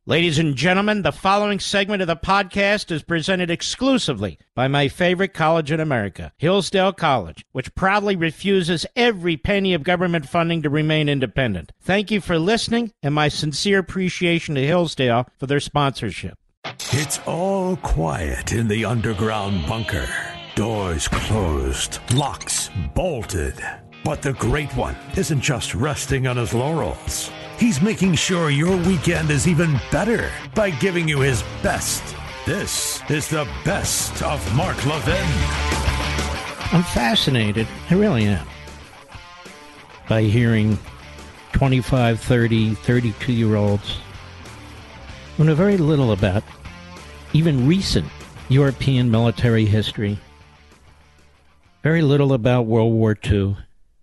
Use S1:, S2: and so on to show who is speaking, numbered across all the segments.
S1: Ladies and gentlemen, the following segment of the podcast is presented exclusively by my favorite college in America, Hillsdale College, which proudly refuses every penny of government funding to remain independent. Thank you for listening, and my sincere appreciation to Hillsdale for their sponsorship.
S2: It's all quiet in the underground bunker. Doors closed, locks bolted. But the Great One isn't just resting on his laurels. He's making sure your weekend is even better by giving you his best. This is the best of Mark Levin.
S1: I'm fascinated, I really am, by hearing 25, 30, 32-year-olds who know very little about even recent European military history, very little about World War II,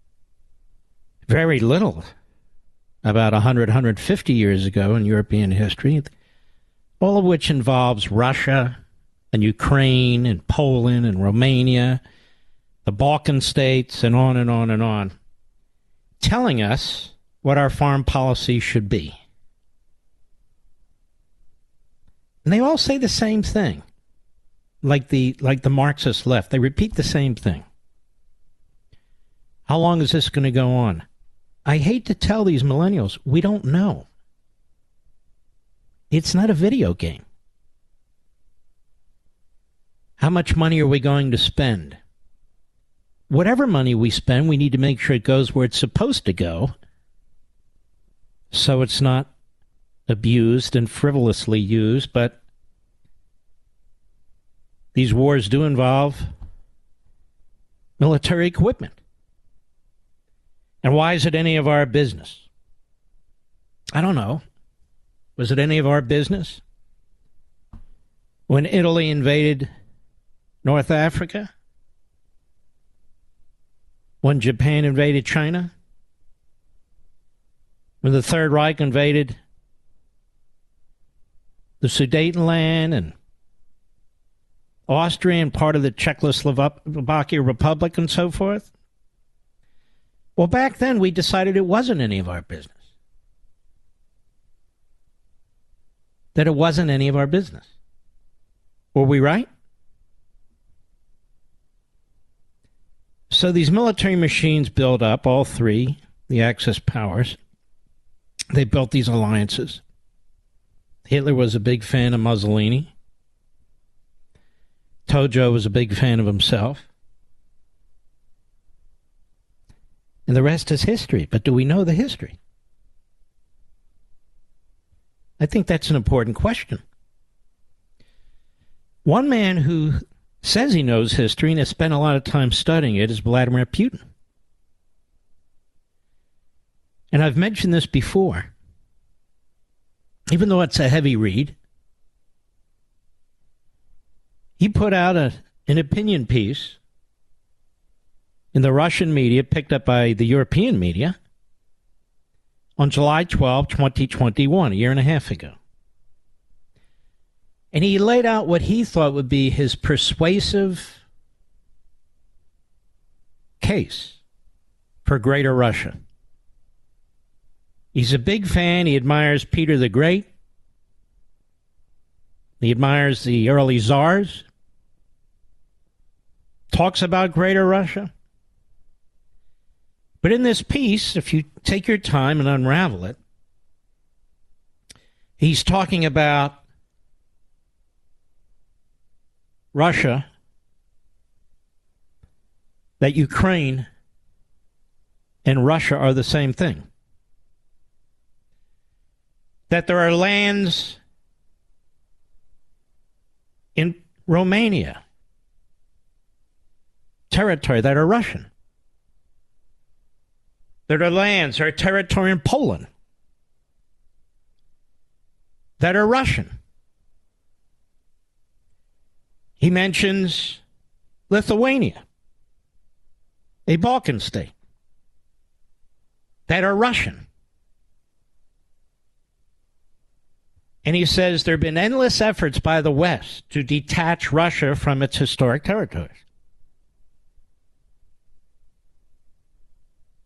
S1: very little about 100, 150 years ago in European history, all of which involves Russia and Ukraine and Poland and Romania, the Balkan states, and on and on and on, telling us what our foreign policy should be. And they all say the same thing, like the Marxist left. They repeat the same thing. How long is this going to go on? I hate to tell these millennials, we don't know. It's not a video game. How much money are we going to spend? Whatever money we spend, we need to make sure it goes where it's supposed to go, so it's not abused and frivolously used. But these wars do involve military equipment. And why is it any of our business? I don't know. Was it any of our business when Italy invaded North Africa? When Japan invaded China? When the Third Reich invaded the Sudetenland and Austria and part of the Czechoslovakia Republic and so forth? Well, back then we decided it wasn't any of our business. That it wasn't any of our business. Were we right? So these military machines build up, all three, the Axis powers. They built these alliances. Hitler was a big fan of Mussolini. Tojo was a big fan of himself. And the rest is history. But do we know the history? I think that's an important question. One man who says he knows history and has spent a lot of time studying it is Vladimir Putin. And I've mentioned this before. Even though it's a heavy read, he put out an opinion piece in the Russian media, picked up by the European media, on July 12, 2021, a year and a half ago. And he laid out what he thought would be his persuasive case for Greater Russia. He's a big fan. He admires Peter the Great. He admires the early czars. Talks about Greater Russia. But in this piece, if you take your time and unravel it, he's talking about Russia, that Ukraine and Russia are the same thing. That there are lands in Romania, territory that are Russian. There are lands or territory in Poland that are Russian. He mentions Lithuania, a Balkan state, that are Russian. And he says there have been endless efforts by the West to detach Russia from its historic territories.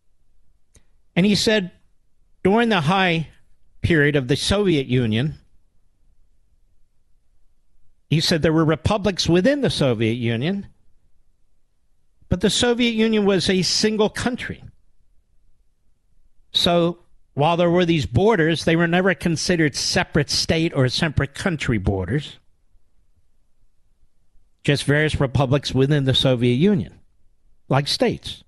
S1: And he said during the high period of the Soviet Union, He said there were republics within the Soviet Union, but the Soviet Union was a single country. So while there were these borders, they were never considered separate state or separate country borders, just various republics within the Soviet Union, like states.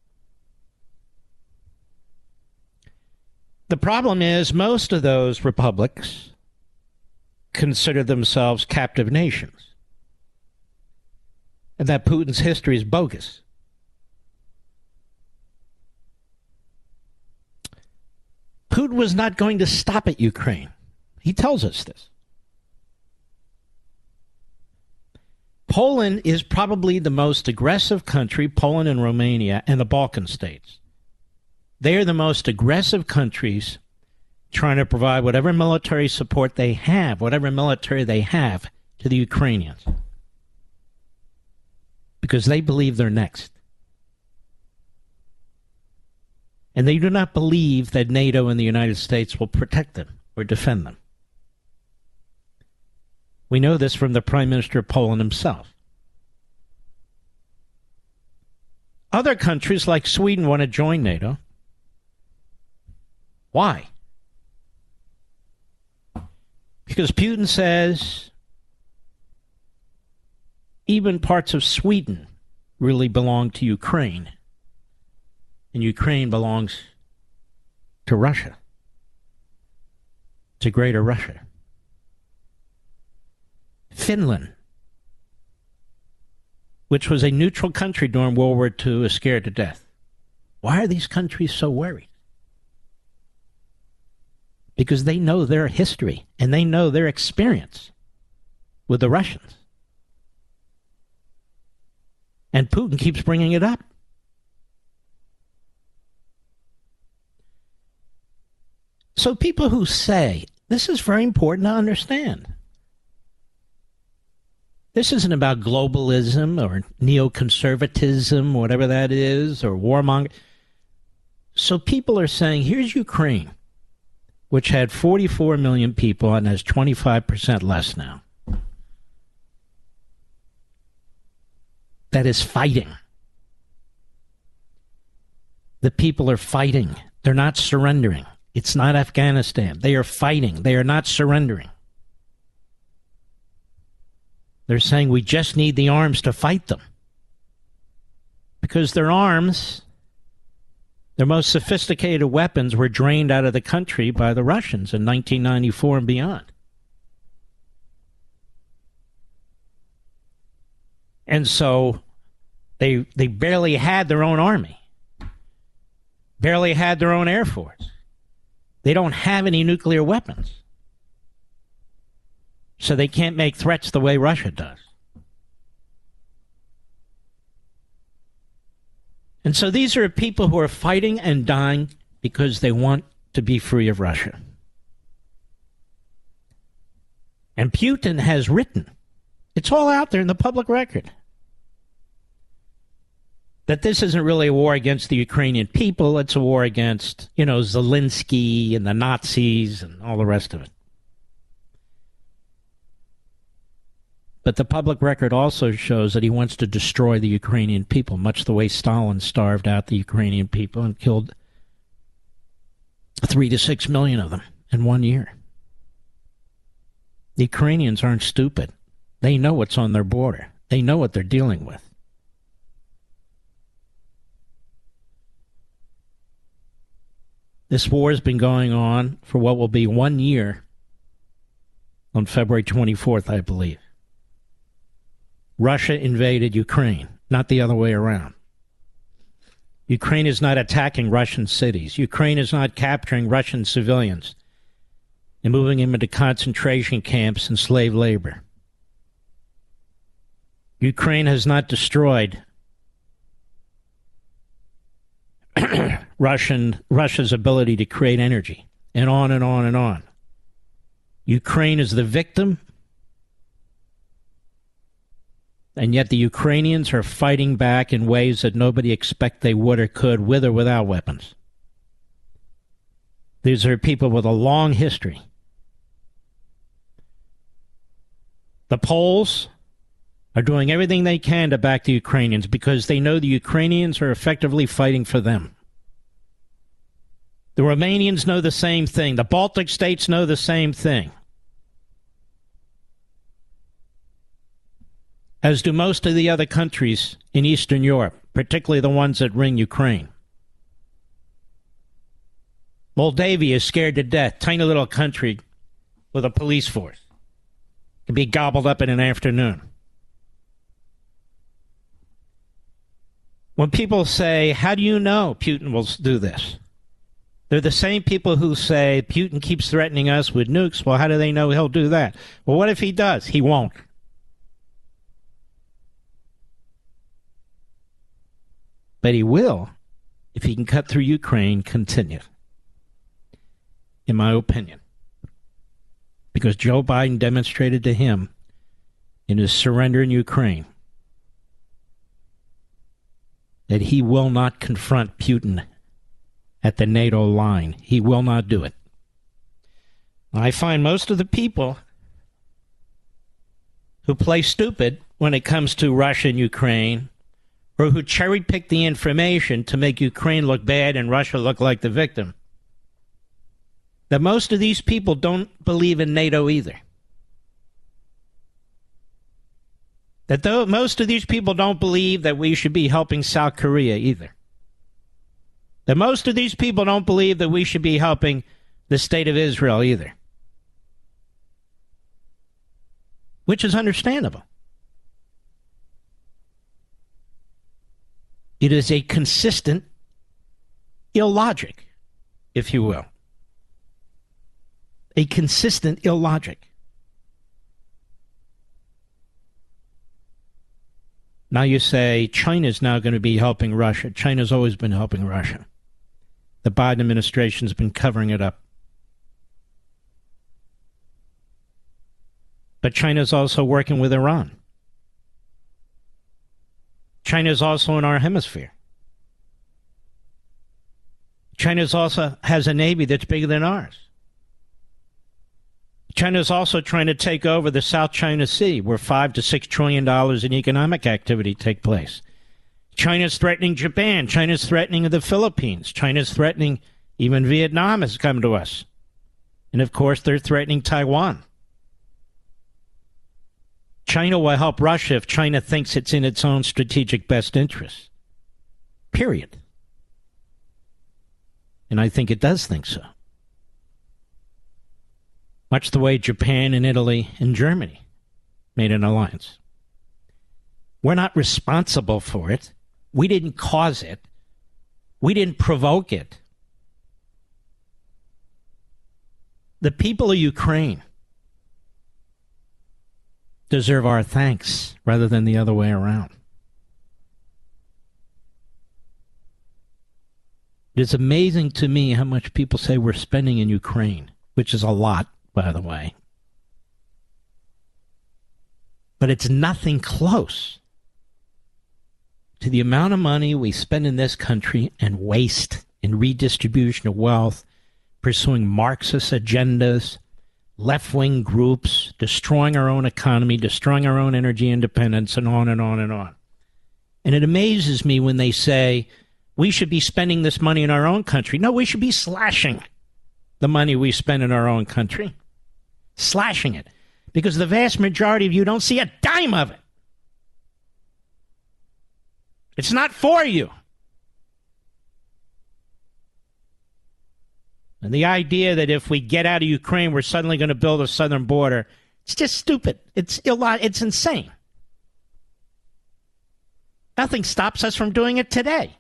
S1: The problem is most of those republics consider themselves captive nations, and that Putin's history is bogus. Putin was not going to stop at Ukraine. He tells us this. Poland is probably the most aggressive country, Poland and Romania, and the Balkan states. They are the most aggressive countries trying to provide whatever military support they have, whatever military they have, to the Ukrainians. Because they believe they're next. And they do not believe that NATO and the United States will protect them or defend them. We know this from the Prime Minister of Poland himself. Other countries like Sweden want to join NATO. Why? Because Putin says even parts of Sweden really belong to Ukraine, and Ukraine belongs to Russia, to Greater Russia. Finland, which was a neutral country during World War II, is scared to death. Why are these countries so worried? Because they know their history and they know their experience with the Russians. And Putin keeps bringing it up. So people who say, this is very important to understand. This isn't about globalism or neoconservatism, whatever that is, or warmonger. So people are saying, here's Ukraine, which had 44 million people and has 25% less now, that is fighting. The people are fighting. They're not surrendering. It's not Afghanistan. They are fighting. They are not surrendering. They're saying we just need the arms to fight them. Because their arms, their most sophisticated weapons, were drained out of the country by the Russians in 1994 and beyond. And so they barely had their own army, barely had their own air force. They don't have any nuclear weapons. So they can't make threats the way Russia does. And so these are people who are fighting and dying because they want to be free of Russia. And Putin has written, it's all out there in the public record, that this isn't really a war against the Ukrainian people. It's a war against, Zelensky and the Nazis and all the rest of it. But the public record also shows that he wants to destroy the Ukrainian people, much the way Stalin starved out the Ukrainian people and killed 3 to 6 million of them in 1 year. The Ukrainians aren't stupid. They know what's on their border. They know what they're dealing with. This war has been going on for what will be 1 year on February 24th, I believe. Russia invaded Ukraine, not the other way around. Ukraine is not attacking Russian cities. Ukraine is not capturing Russian civilians and moving them into concentration camps and slave labor. Ukraine has not destroyed Russia's ability to create energy, and on and on and on. Ukraine is the victim, and yet the Ukrainians are fighting back in ways that nobody expected they would or could, with or without weapons. These are people with a long history. The Poles are doing everything they can to back the Ukrainians because they know the Ukrainians are effectively fighting for them. The Romanians know the same thing. The Baltic states know the same thing. As do most of the other countries in Eastern Europe, particularly the ones that ring Ukraine. Moldavia is scared to death. Tiny little country with a police force. Can be gobbled up in an afternoon. When people say, how do you know Putin will do this? They're the same people who say Putin keeps threatening us with nukes. Well, how do they know he'll do that? Well, what if he does? He won't. But he will, if he can cut through Ukraine, continue. In my opinion. Because Joe Biden demonstrated to him in his surrender in Ukraine that he will not confront Putin at the NATO line. He will not do it. I find most of the people who play stupid when it comes to Russia and Ukraine, or who cherry-pick the information to make Ukraine look bad and Russia look like the victim, that most of these people don't believe in NATO either. That most of these people don't believe that we should be helping South Korea either. That most of these people don't believe that we should be helping the state of Israel either. Which is understandable. It is a consistent illogic, if you will. A consistent illogic. Now you say China's now going to be helping Russia. China's always been helping Russia. The Biden administration's been covering it up. But China's also working with Iran. China's also in our hemisphere. China's also has a navy that's bigger than ours. China's also trying to take over the South China Sea, where $5 to $6 trillion in economic activity take place. China's threatening Japan. China's threatening the Philippines. China's threatening even Vietnam has come to us. And, of course, they're threatening Taiwan. China will help Russia if China thinks it's in its own strategic best interest. Period. And I think it does think so. Much the way Japan and Italy and Germany made an alliance. We're not responsible for it. We didn't cause it. We didn't provoke it. The people of Ukraine deserve our thanks rather than the other way around. It's amazing to me how much people say we're spending in Ukraine, which is a lot, by the way. But it's nothing close to the amount of money we spend in this country and waste in redistribution of wealth, pursuing Marxist agendas, left-wing groups, destroying our own economy, destroying our own energy independence, and on and on and on. And it amazes me when they say, we should be spending this money in our own country. No, we should be slashing the money we spend in our own country. Slashing it. Because the vast majority of you don't see a dime of it. It's not for you. And the idea that if we get out of Ukraine, we're suddenly going to build a southern border, it's just stupid. It's insane. Nothing stops us from doing it today.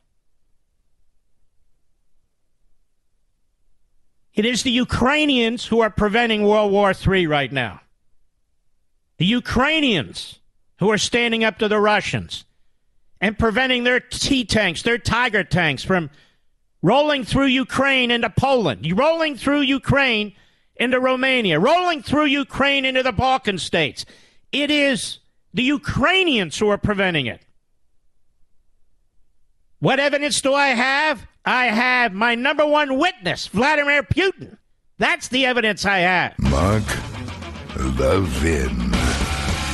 S1: It is the Ukrainians who are preventing World War III right now. The Ukrainians who are standing up to the Russians and preventing their T-tanks, their Tiger tanks from rolling through Ukraine into Poland, rolling through Ukraine into Romania, rolling through Ukraine into the Balkan states. It is the Ukrainians who are preventing it. What evidence do I have? I have my number one witness, Vladimir Putin. That's the evidence I have.
S3: Mark Levin.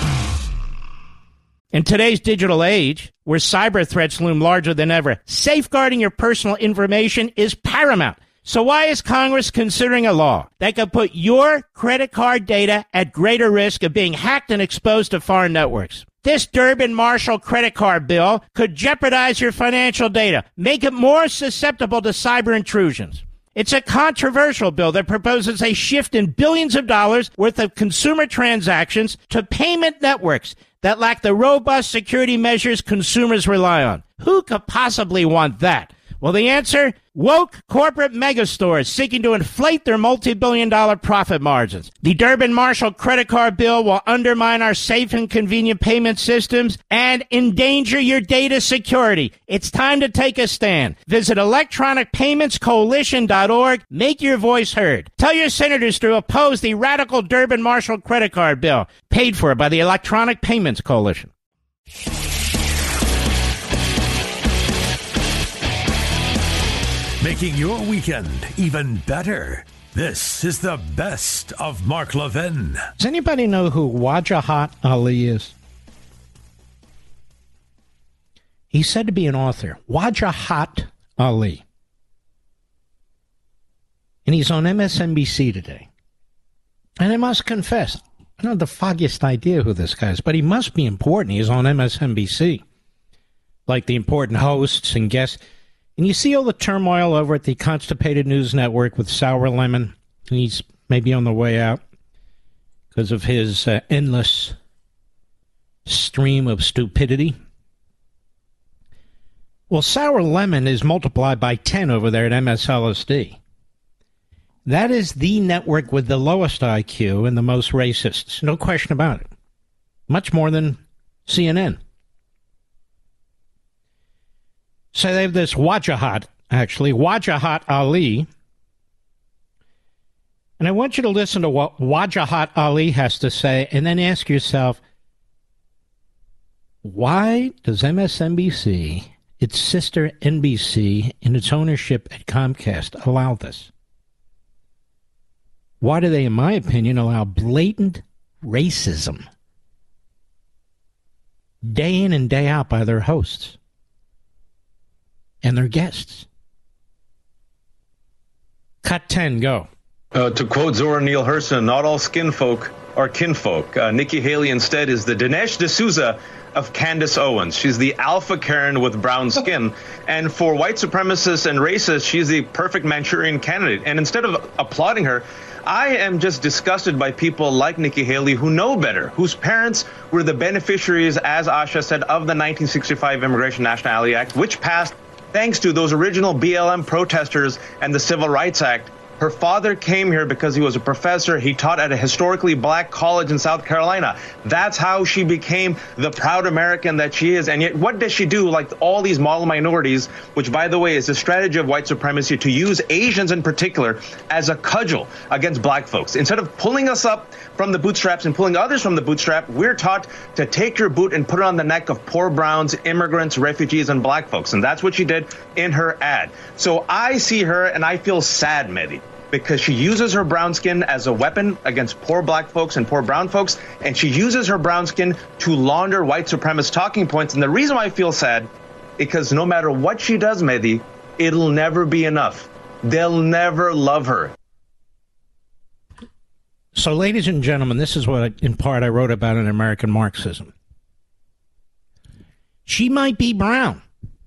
S1: In today's digital age, where cyber threats loom larger than ever, safeguarding your personal information is paramount. So why is Congress considering a law that could put your credit card data at greater risk of being hacked and exposed to foreign networks? This Durbin-Marshall credit card bill could jeopardize your financial data, make it more susceptible to cyber intrusions. It's a controversial bill that proposes a shift in billions of dollars worth of consumer transactions to payment networks that lack the robust security measures consumers rely on. Who could possibly want that? Well, the answer? Woke corporate megastores seeking to inflate their multi-billion-dollar profit margins. The Durbin-Marshall credit card bill will undermine our safe and convenient payment systems and endanger your data security. It's time to take a stand. Visit electronicpaymentscoalition.org. Make your voice heard. Tell your senators to oppose the radical Durbin-Marshall credit card bill, paid for by the Electronic Payments Coalition.
S2: Making your weekend even better. This is the best of Mark Levin.
S1: Does anybody know who Wajahat Ali is? He's said to be an author. Wajahat Ali. And he's on MSNBC today. And I must confess, I don't have the foggiest idea who this guy is, but he must be important. He's on MSNBC. Like the important hosts and guests. And you see all the turmoil over at the Constipated News Network with Sour Lemon. He's maybe on the way out because of his endless stream of stupidity. Well, Sour Lemon is multiplied by 10 over there at MSLSD. That is the network with the lowest IQ and the most racists. No question about it. Much more than CNN. So they have this Wajahat Ali. And I want you to listen to what Wajahat Ali has to say and then ask yourself, why does MSNBC, its sister NBC, in its ownership at Comcast, allow this? Why do they, in my opinion, allow blatant racism day in and day out by their hosts and their guests? Cut 10, go.
S3: To quote Zora Neale Hurston, not all skin folk are kinfolk. Nikki Haley instead is the Dinesh D'Souza of Candace Owens. She's the alpha Karen with brown skin. And for white supremacists and racists, she's the perfect Manchurian candidate. And instead of applauding her, I am just disgusted by people like Nikki Haley who know better, whose parents were the beneficiaries, as Asha said, of the 1965 Immigration Nationality Act, which passed thanks to those original BLM protesters and the Civil Rights Act. Her father came here because he was a professor. He taught at a historically black college in South Carolina. That's how she became the proud American that she is. And yet, what does she do? Like all these model minorities, which, by the way, is a strategy of white supremacy to use Asians in particular as a cudgel against black folks. Instead of pulling us up from the bootstraps and pulling others from the bootstrap, we're taught to take your boot and put it on the neck of poor browns, immigrants, refugees, and black folks. And that's what she did in her ad. So I see her and I feel sad, Mehdi, because she uses her brown skin as a weapon against poor black folks and poor brown folks, and she uses her brown skin to launder white supremacist talking points. And the reason why I feel sad, because no matter what she does, Mehdi, it'll never be enough. They'll never love her.
S1: So, ladies and gentlemen, this is what, in part, I wrote about in American Marxism. She might be brown,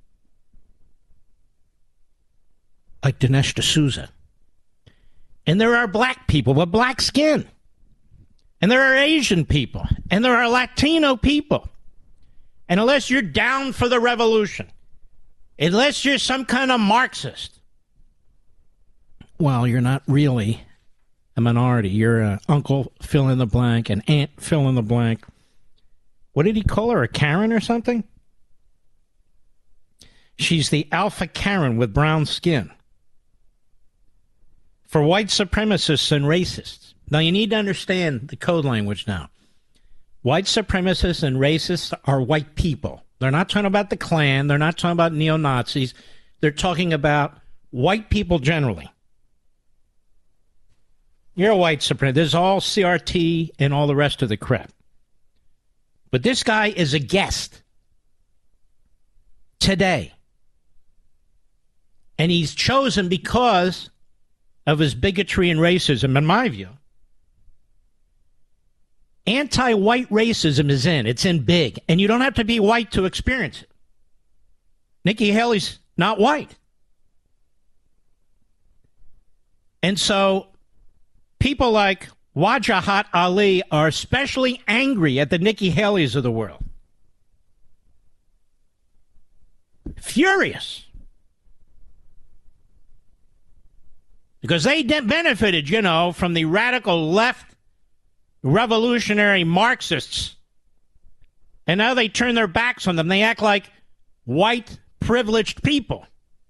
S1: like Dinesh D'Souza. And there are black people with black skin. And there are Asian people. And there are Latino people. And unless you're down for the revolution, unless you're some kind of Marxist, well, you're not really a minority. You're an uncle fill in the blank, an aunt fill in the blank. What did he call her, a Karen or something? She's the alpha Karen with brown skin. For white supremacists and racists. Now, you need to understand the code language now. White supremacists and racists are white people. They're not talking about the Klan. They're not talking about neo-Nazis. They're talking about white people generally. You're a white supremacist. There's all CRT and all the rest of the crap. But this guy is a guest today. And he's chosen because of his bigotry and racism, in my view. Anti-white racism is in. It's in big. And you don't have to be white to experience it. Nikki Haley's not white. And so people like Wajahat Ali are especially angry at the Nikki Haleys of the world. Furious. Because they benefited, from the radical left revolutionary Marxists. And now they turn their backs on them. They act like white privileged people.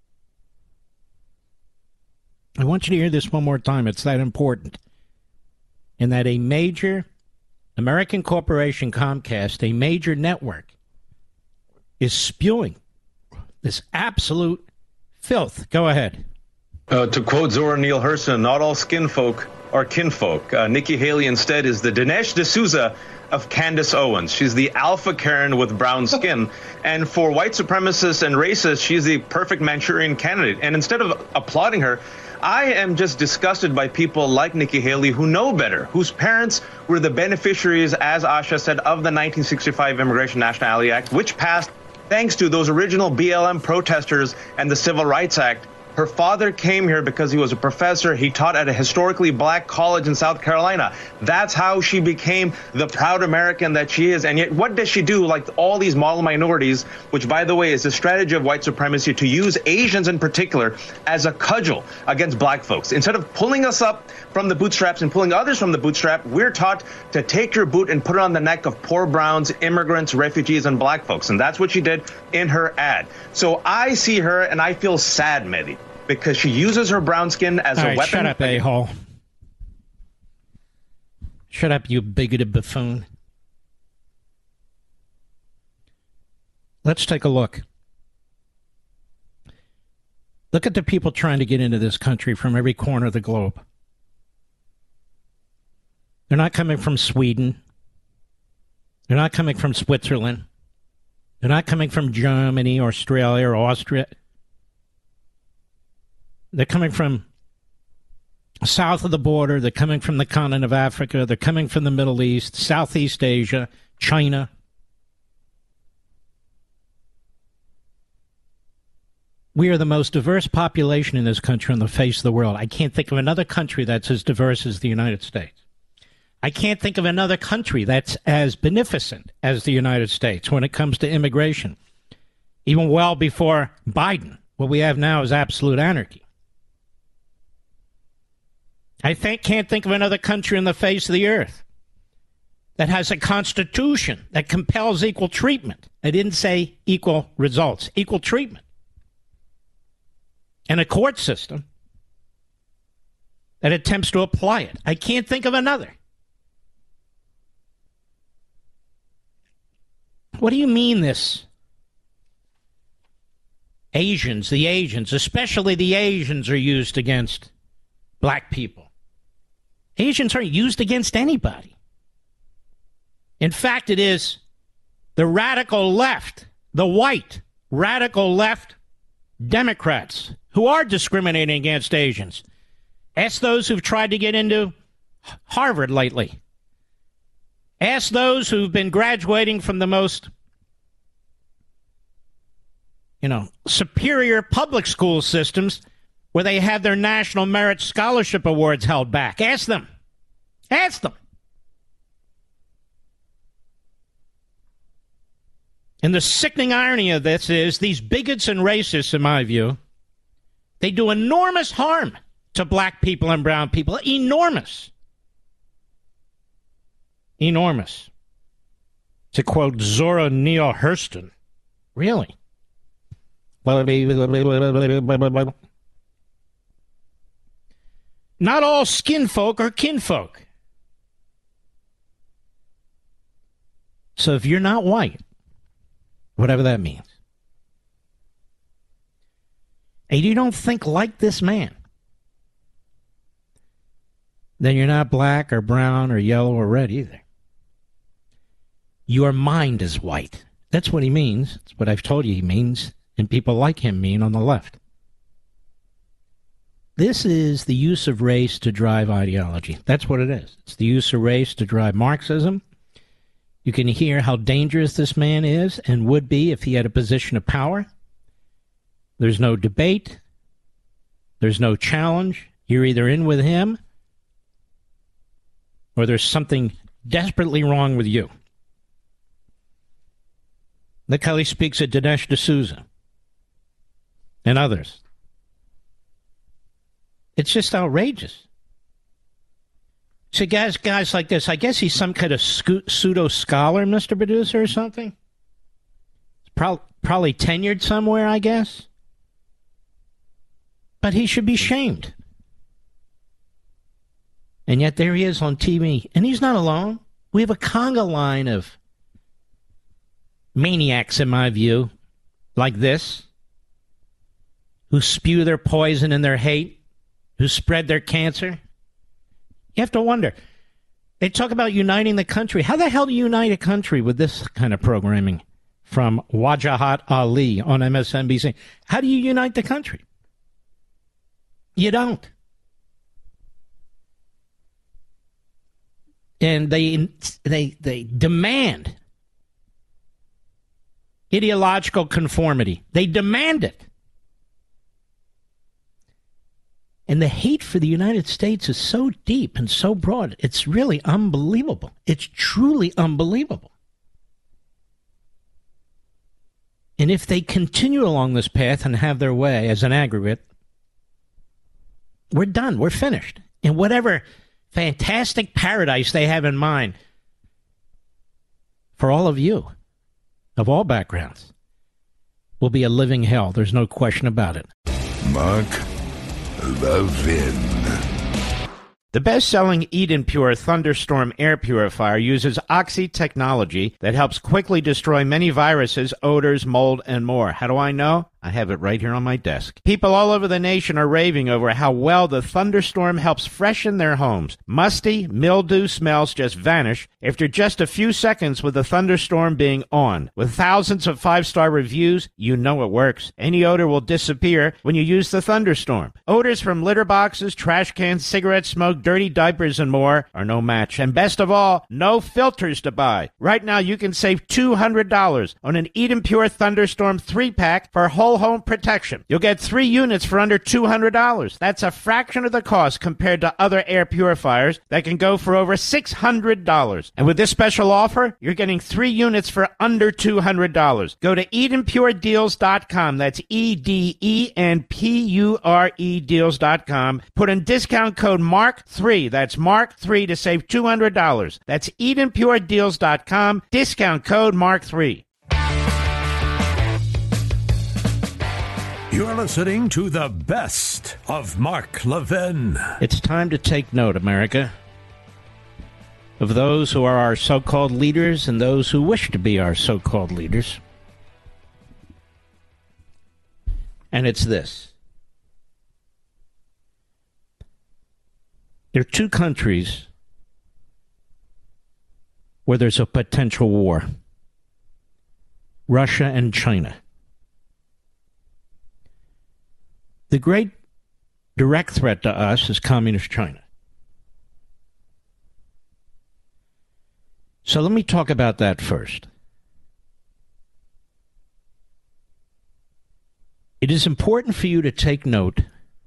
S1: I want you to hear this one more time. It's that important. And that a major American corporation, Comcast, a major network, is spewing this absolute filth. Go ahead.
S3: To quote Zora Neale Hurston, not all skin folk are kinfolk. Nikki Haley instead is the Dinesh D'Souza of Candace Owens. She's the alpha Karen with brown skin. And for white supremacists and racists, she's the perfect Manchurian candidate. And instead of applauding her, I am just disgusted by people like Nikki Haley who know better, whose parents were the beneficiaries, as Asha said, of the 1965 Immigration Nationality Act, which passed thanks to those original BLM protesters and the Civil Rights Act. Her father came here because he was a professor. He taught at a historically black college in South Carolina. That's how she became the proud American that she is. And yet, what does she do? Like all these model minorities, which, by the way, is a strategy of white supremacy to use Asians in particular as a cudgel against black folks. Instead of pulling us up from the bootstraps and pulling others from the bootstrap, we're taught to take your boot and put it on the neck of poor browns, immigrants, refugees, and black folks. And that's what she did in her ad. So I see her and I feel sad, Mehdi, because she uses her brown skin as a weapon.
S1: Shut up, a-hole. Shut up, you bigoted buffoon. Let's take a look. Look at the people trying to get into this country from every corner of the globe. They're not coming from Sweden. They're not coming from Switzerland. They're not coming from Germany or Australia or Austria. They're coming from south of the border. They're coming from the continent of Africa. They're coming from the Middle East, Southeast Asia, China. We are the most diverse population in this country on the face of the world. I can't think of another country that's as diverse as the United States. I can't think of another country that's as beneficent as the United States when it comes to immigration. Even well before Biden, what we have now is absolute anarchy. I can't think of another country on the face of the earth that has a constitution that compels equal treatment. I didn't say equal results, equal treatment. And a court system that attempts to apply it. I can't think of another. What do you mean this? The Asians, especially the Asians, are used against black people. Asians aren't used against anybody. In fact, it is the radical left, the white radical left Democrats who are discriminating against Asians. Ask those who've tried to get into Harvard lately. Ask those who've been graduating from the most, superior public school systems where they have their National Merit Scholarship Awards held back. Ask them. Ask them. And the sickening irony of this is these bigots and racists, in my view, they do enormous harm to black people and brown people. Enormous. Enormous. To quote Zora Neale Hurston. Really? Not all skin folk are kinfolk. So if you're not white, whatever that means, and you don't think like this man, then you're not black or brown or yellow or red either. Your mind is white. That's what he means. That's what I've told you he means, and people like him mean on the left. This is the use of race to drive ideology. That's what it is. It's the use of race to drive Marxism. You can hear how dangerous this man is and would be if he had a position of power. There's no debate. There's no challenge. You're either in with him or there's something desperately wrong with you. Look how he speaks of Dinesh D'Souza and others. It's just outrageous. So guys like this, I guess he's some kind of pseudo-scholar, Mr. Producer, or something. Probably tenured somewhere, I guess. But he should be shamed. And yet there he is on TV. And he's not alone. We have a conga line of maniacs, in my view, like this, who spew their poison and their hate, who spread their cancer. You have to wonder. They talk about uniting the country. How the hell do you unite a country with this kind of programming from Wajahat Ali on MSNBC? How do you unite the country? You don't. And they demand ideological conformity. They demand it. And the hate for the United States is so deep and so broad. It's really unbelievable. It's truly unbelievable. And if they continue along this path and have their way as an aggregate, we're done. We're finished. And whatever fantastic paradise they have in mind for all of you, of all backgrounds, will be a living hell. There's no question about it.
S4: Mark Levin.
S1: The best-selling Eden Pure Thunderstorm air purifier uses Oxy technology that helps quickly destroy many viruses, odors, mold, and more. How do I know? I have it right here on my desk. People all over the nation are raving over how well the Thunderstorm helps freshen their homes. Musty, mildew smells just vanish after just a few seconds with the Thunderstorm being on. With thousands of 5-star reviews, you know it works. Any odor will disappear when you use the Thunderstorm. Odors from litter boxes, trash cans, cigarette smoke, dirty diapers, and more are no match. And best of all, no filters to buy. Right now, you can save $200 on an Eden Pure Thunderstorm 3-pack for whole home protection. You'll get 3 units for under $200. That's a fraction of the cost compared to other air purifiers that can go for over $600. And with this special offer, you're getting 3 units for under $200. Go to EdenPureDeals.com. That's EDENPURE deals.com. Put in discount code MARK3. That's MARK3 to save $200. That's EdenPureDeals.com. Discount code MARK3.
S2: You're listening to the best of Mark Levin.
S1: It's time to take note, America, of those who are our so-called leaders and those who wish to be our so-called leaders. And it's this. There are 2 countries where there's a potential war. Russia and China. The great direct threat to us is Communist China. So let me talk about that first. It is important for you to take note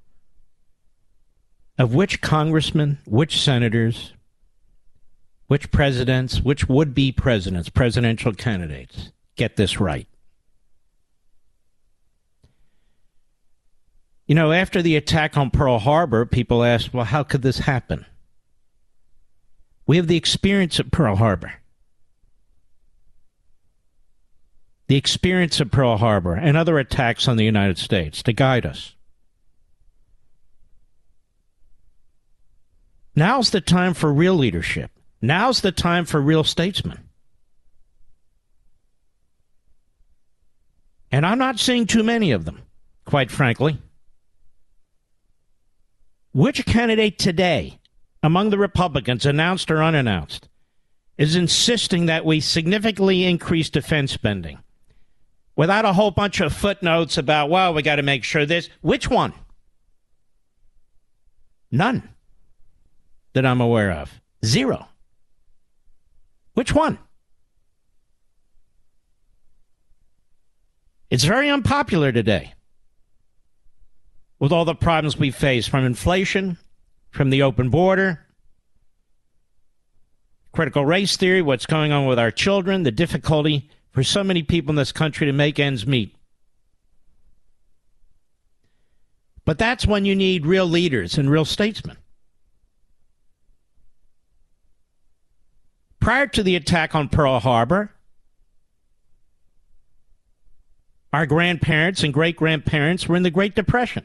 S1: of which congressmen, which senators, which presidents, which would-be presidents, presidential candidates, get this right. You know, after the attack on Pearl Harbor, people asked, well, how could this happen? We have the experience of Pearl Harbor. The experience of Pearl Harbor and other attacks on the United States to guide us. Now's the time for real leadership. Now's the time for real statesmen. And I'm not seeing too many of them, quite frankly. Which candidate today, among the Republicans, announced or unannounced, is insisting that we significantly increase defense spending without a whole bunch of footnotes about, well, we got to make sure this. Which one? None that I'm aware of. Zero. Which one? It's very unpopular today with all the problems we face, from inflation, from the open border, critical race theory, what's going on with our children, the difficulty for so many people in this country to make ends meet. But that's when you need real leaders and real statesmen. Prior to the attack on Pearl Harbor, our grandparents and great-grandparents were in the Great Depression.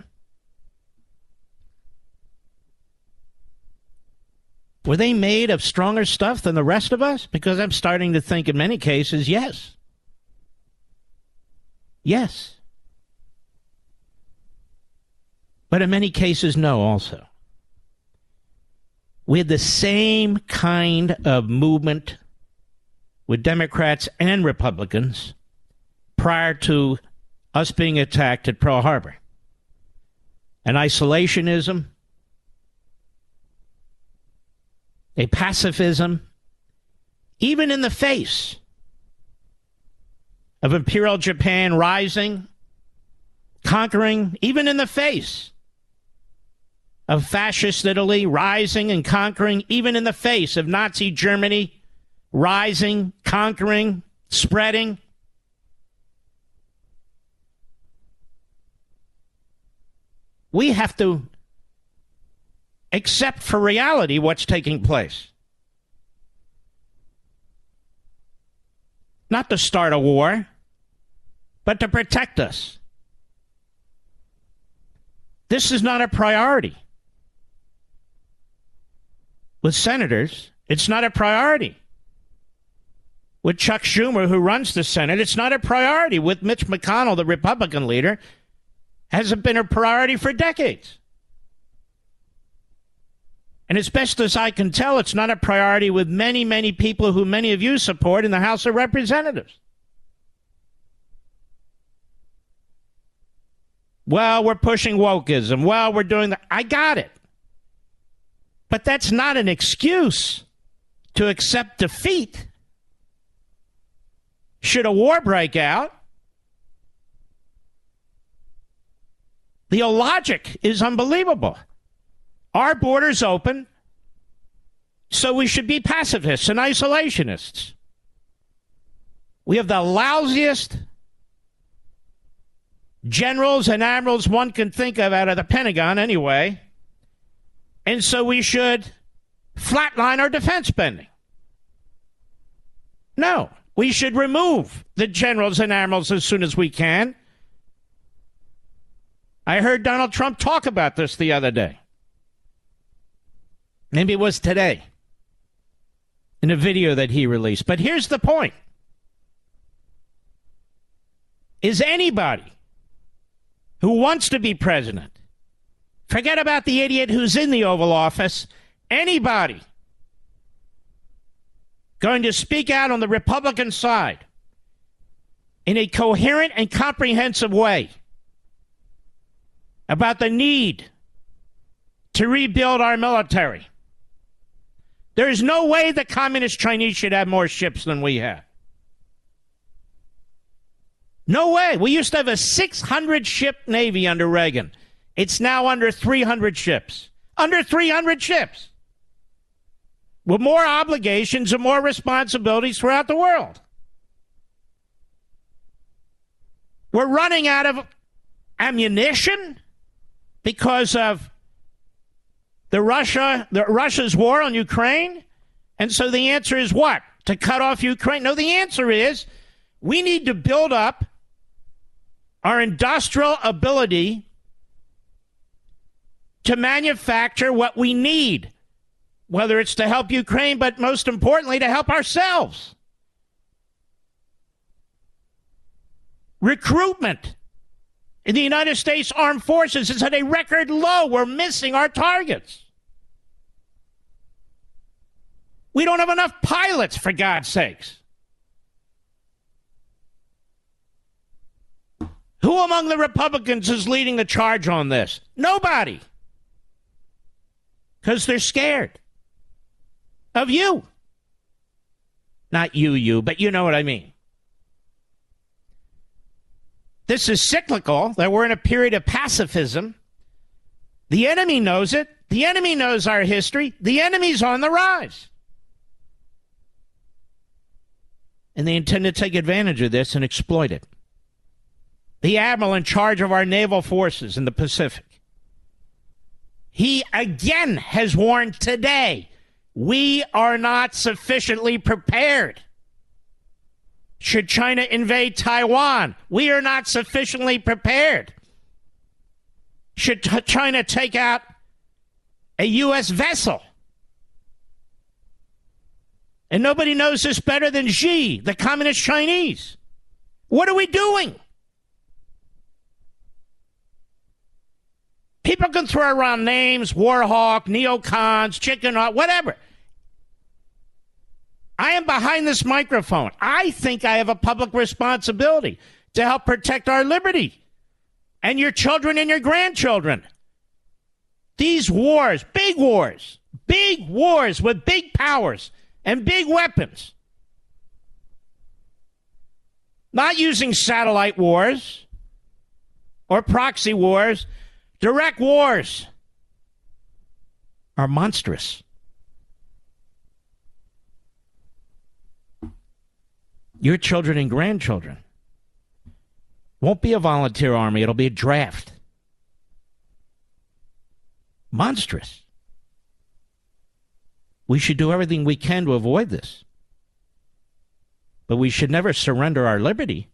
S1: Were they made of stronger stuff than the rest of us? Because I'm starting to think in many cases, yes. Yes. But in many cases, no also. We had the same kind of movement with Democrats and Republicans prior to us being attacked at Pearl Harbor. An isolationism, a pacifism, even in the face of Imperial Japan rising, conquering, even in the face of fascist Italy rising and conquering, even in the face of Nazi Germany rising, conquering, spreading. We have to accept for reality what's taking place. Not to start a war, but to protect us. This is not a priority. With senators, it's not a priority. With Chuck Schumer, who runs the Senate, it's not a priority. With Mitch McConnell, the Republican leader, hasn't been a priority for decades. And as best as I can tell, it's not a priority with many, many people who many of you support in the House of Representatives. Well, we're pushing wokeism. Well, we're doing that. I got it. But that's not an excuse to accept defeat. Should a war break out, the illogic is unbelievable. Our border's open, so we should be pacifists and isolationists. We have the lousiest generals and admirals one can think of out of the Pentagon anyway, and so we should flatline our defense spending. No, we should remove the generals and admirals as soon as we can. I heard Donald Trump talk about this the other day. Maybe it was today in a video that he released. But here's the point. Is anybody who wants to be president, forget about the idiot who's in the Oval Office, anybody going to speak out on the Republican side in a coherent and comprehensive way about the need to rebuild our military? There is no way the communist Chinese should have more ships than we have. No way. We used to have a 600-ship Navy under Reagan. It's now under 300 ships. Under 300 ships. With more obligations and more responsibilities throughout the world. We're running out of ammunition because of Russia's war on Ukraine? And so the answer is what? To cut off Ukraine? No, the answer is we need to build up our industrial ability to manufacture what we need, whether it's to help Ukraine, but most importantly, to help ourselves. Recruitment in the United States Armed Forces is at a record low. We're missing our targets. We don't have enough pilots, for God's sakes. Who among the Republicans is leading the charge on this? Nobody. Because they're scared of you. Not you, but you know what I mean. This is cyclical, that we're in a period of pacifism. The enemy knows it. The enemy knows our history. The enemy's on the rise. And they intend to take advantage of this and exploit it. The admiral in charge of our naval forces in the Pacific, he again has warned today, we are not sufficiently prepared. Should China invade Taiwan, we are not sufficiently prepared. Should China take out a U.S. vessel? And nobody knows this better than Xi, the Communist Chinese. What are we doing? People can throw around names, Warhawk, neocons, chicken hawk, whatever. I am behind this microphone. I think I have a public responsibility to help protect our liberty and your children and your grandchildren. These wars with big powers and big weapons. Not using satellite wars or proxy wars. Direct wars are monstrous. Your children and grandchildren won't be a volunteer army. It'll be a draft. Monstrous. We should do everything we can to avoid this. But we should never surrender our liberty.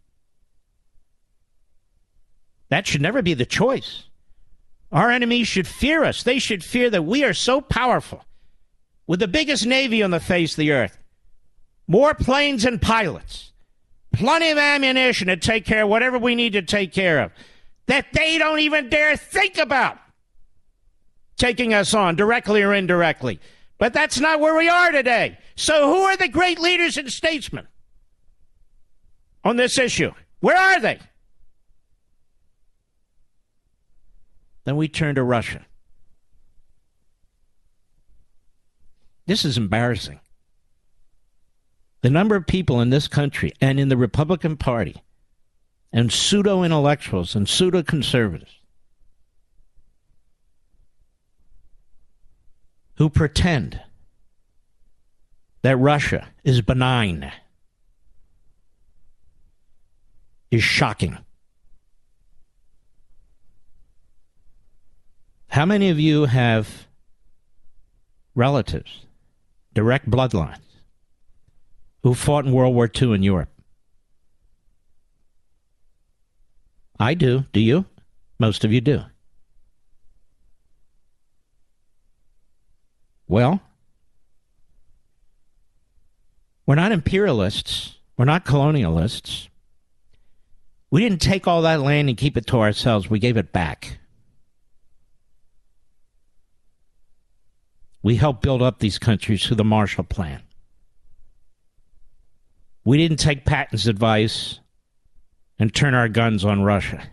S1: That should never be the choice. Our enemies should fear us. They should fear that we are so powerful, with the biggest navy on the face of the earth, more planes and pilots, plenty of ammunition to take care of whatever we need to take care of, that they don't even dare think about taking us on, directly or indirectly. But that's not where we are today. So who are the great leaders and statesmen on this issue? Where are they? Then we turn to Russia. This is embarrassing. The number of people in this country and in the Republican Party and pseudo-intellectuals and pseudo-conservatives who pretend that Russia is benign is shocking. How many of you have relatives, direct bloodlines, who fought in World War II in Europe? I do. Do you? Most of you do. Well, we're not imperialists. We're not colonialists. We didn't take all that land and keep it to ourselves. We gave it back. We helped build up these countries through the Marshall Plan. We didn't take Patton's advice and turn our guns on Russia.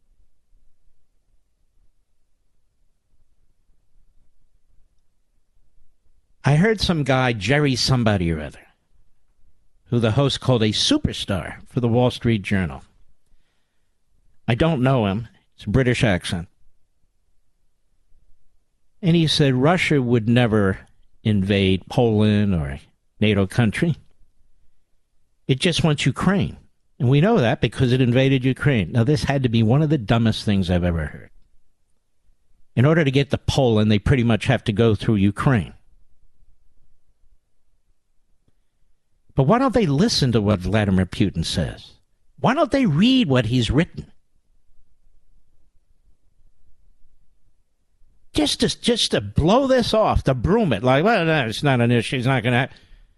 S1: I heard some guy, Jerry somebody or other, who the host called a superstar for the Wall Street Journal. I don't know him. It's a British accent. And he said Russia would never invade Poland or a NATO country. It just wants Ukraine. And we know that because it invaded Ukraine. Now, this had to be one of the dumbest things I've ever heard. In order to get to Poland, they pretty much have to go through Ukraine. But why don't they listen to what Vladimir Putin says? Why don't they read what he's written? Just to blow this off, to broom it, like, well, no, it's not an issue, it's not going to.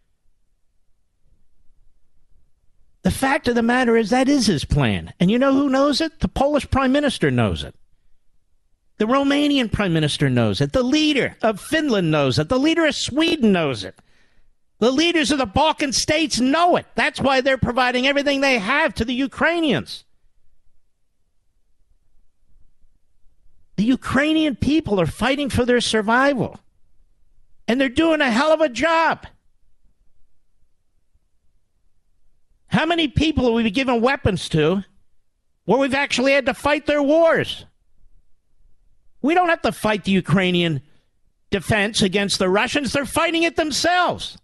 S1: The fact of the matter is that is his plan. And you know who knows it? The Polish Prime Minister knows it. The Romanian Prime Minister knows it. The leader of Finland knows it. The leader of Sweden knows it. The leaders of the Balkan states know it. That's why they're providing everything they have to the Ukrainians. The Ukrainian people are fighting for their survival. And they're doing a hell of a job. How many people have we been giving weapons to where we've actually had to fight their wars? We don't have to fight the Ukrainian defense against the Russians. They're fighting it themselves.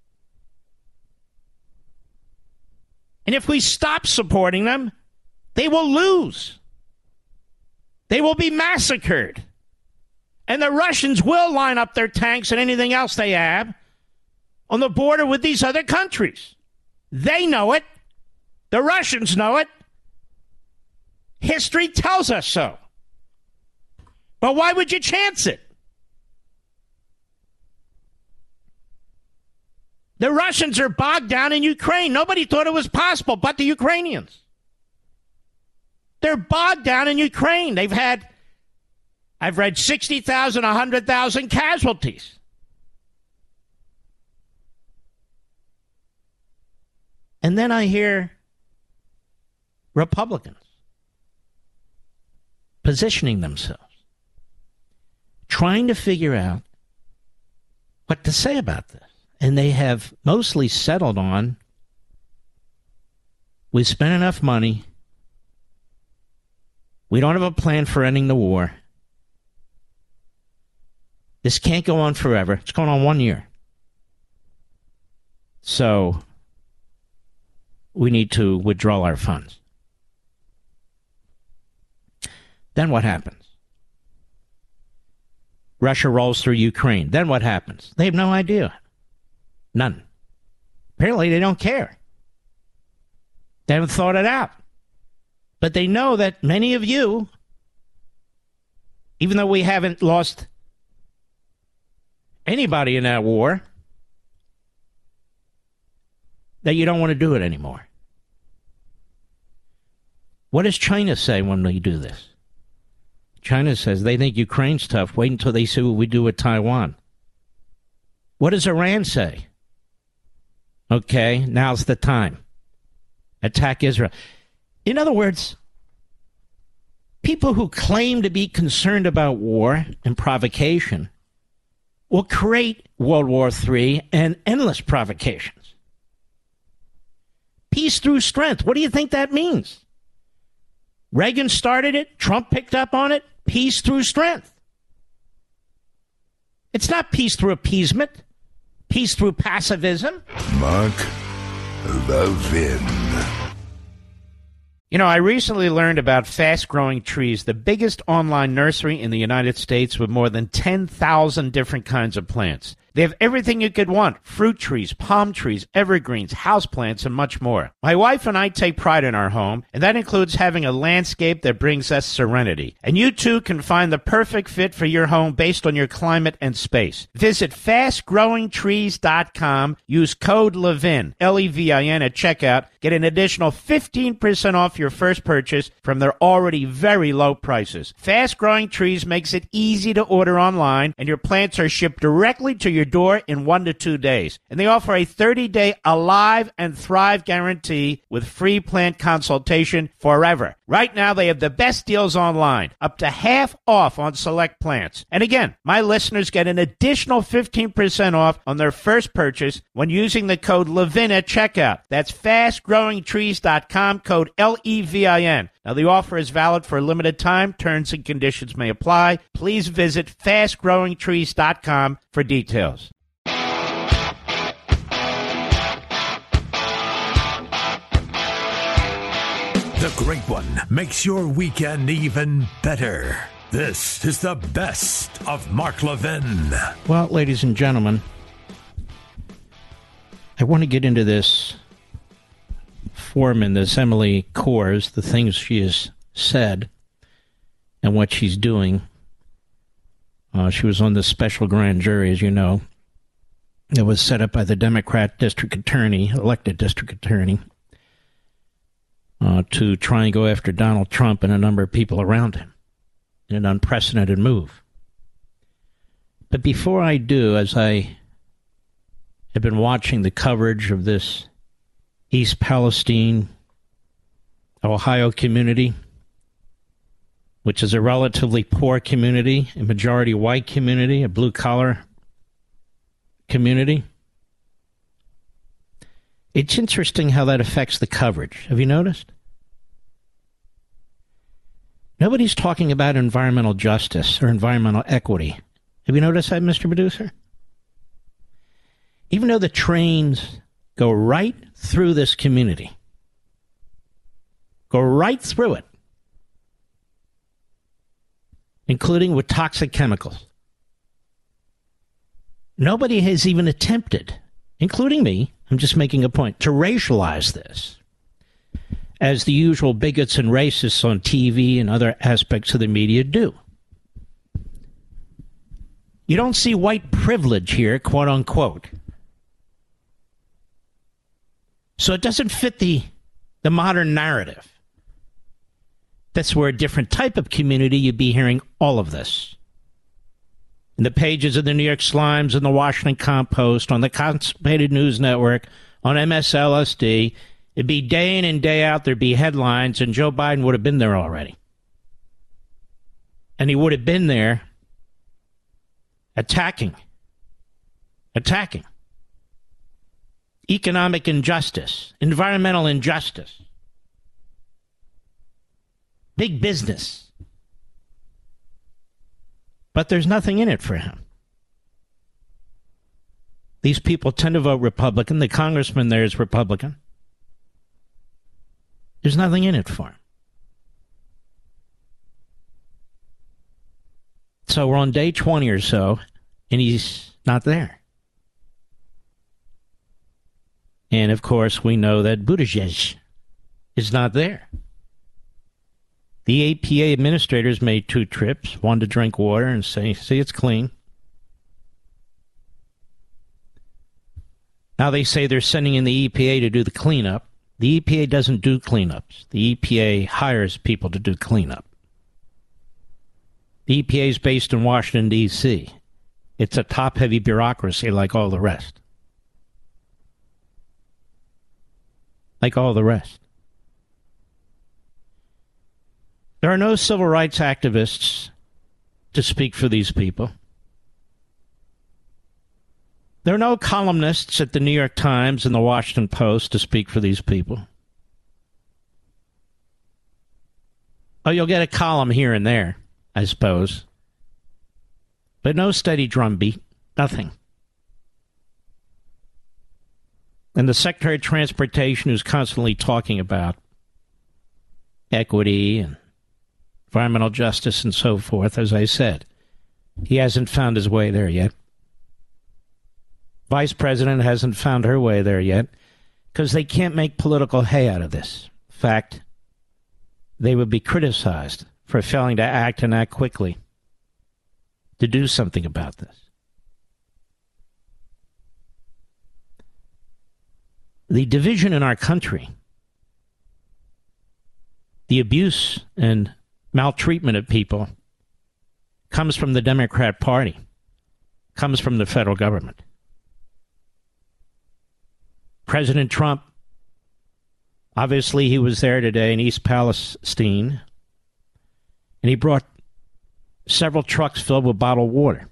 S1: And if we stop supporting them, they will lose. They will be massacred. And the Russians will line up their tanks and anything else they have on the border with these other countries. They know it. The Russians know it. History tells us so. But why would you chance it? The Russians are bogged down in Ukraine. Nobody thought it was possible but the Ukrainians. They're bogged down in Ukraine. They've had, I've read 60,000, 100,000 casualties. And then I hear Republicans positioning themselves, trying to figure out what to say about this. And they have mostly settled on, we spent enough money, we don't have a plan for ending the war. This can't go on forever. It's going on 1 year. So we need to withdraw our funds. Then what happens? Russia rolls through Ukraine. Then what happens? They have no idea. None. Apparently they don't care. They haven't thought it out. But they know that many of you, even though we haven't lost anybody in that war, that you don't want to do it anymore. What does China say when we do this? China says they think Ukraine's tough. Wait until they see what we do with Taiwan. What does Iran say? Okay, now's the time. Attack Israel. In other words, people who claim to be concerned about war and provocation will create World War III and endless provocations. Peace through strength. What do you think that means? Reagan started it. Trump picked up on it. Peace through strength. It's not peace through appeasement. Peace through passivism.
S4: Mark Levin.
S1: You know, I recently learned about Fast Growing Trees, the biggest online nursery in the United States with more than 10,000 different kinds of plants. They have everything you could want: fruit trees, palm trees, evergreens, houseplants, and much more. My wife and I take pride in our home, and that includes having a landscape that brings us serenity. And you too can find the perfect fit for your home based on your climate and space. Visit fastgrowingtrees.com. Use code LEVIN, L-E-V-I-N, at checkout. Get an additional 15% off your first purchase from their already very low prices. Fast Growing Trees makes it easy to order online, and your plants are shipped directly to your door in 1 to 2 days. And they offer a 30-day Alive and Thrive guarantee with free plant consultation forever. Right now, they have the best deals online, up to half off on select plants. And again, my listeners get an additional 15% off on their first purchase when using the code LEVIN at checkout. That's fastgrowingtrees.com, code LEVIN. Now, the offer is valid for a limited time. Terms and conditions may apply. Please visit fastgrowingtrees.com for details.
S2: The Great One makes your weekend even better. This is the best of Mark Levin.
S1: Well, ladies and gentlemen, I want to get into this foreman, this Emily Kohrs, the things she has said and what she's doing. She was on this special grand jury, as you know. It was set up by the Democrat district attorney, elected district attorney, to try and go after Donald Trump and a number of people around him in an unprecedented move. But before I do, as I have been watching the coverage of this East Palestine, Ohio community, which is a relatively poor community, a majority white community, a blue-collar community. It's interesting how that affects the coverage. Have you noticed? Nobody's talking about environmental justice or environmental equity. Have you noticed that, Mr. Producer? Even though the trains go right through this community, go right through it, including with toxic chemicals, nobody has even attempted, including me, I'm just making a point, to racialize this, as the usual bigots and racists on TV and other aspects of the media do. You don't see white privilege here, quote unquote. So it doesn't fit the modern narrative. That's where a different type of community, you'd be hearing all of this. In the pages of the New York Slimes and the Washington Compost, on the Constipated News Network, on MSLSD, it'd be day in and day out, there'd be headlines, and Joe Biden would have been there already. And he would have been there attacking economic injustice, environmental injustice, big business. But there's nothing in it for him. These people tend to vote Republican. The congressman there is Republican. There's nothing in it for him. So we're on day 20 or so, and he's not there. And, of course, we know that Buttigieg is not there. The EPA administrators made 2 trips, one to drink water and say, see, it's clean. Now they say they're sending in the EPA to do the cleanup. The EPA doesn't do cleanups. The EPA hires people to do cleanup. The EPA is based in Washington, D.C. It's a top-heavy bureaucracy like all the rest. Like all the rest. There are no civil rights activists to speak for these people. There are no columnists at the New York Times and the Washington Post to speak for these people. Oh, you'll get a column here and there, I suppose. But no steady drumbeat. Nothing. And the Secretary of Transportation, who's constantly talking about equity and environmental justice and so forth, as I said, he hasn't found his way there yet. Vice President hasn't found her way there yet because they can't make political hay out of this. In fact, they would be criticized for failing to act and act quickly to do something about this. The division in our country, the abuse and maltreatment of people comes from the Democrat Party, comes from the federal government. President Trump, obviously he was there today in East Palestine, and he brought several trucks filled with bottled water.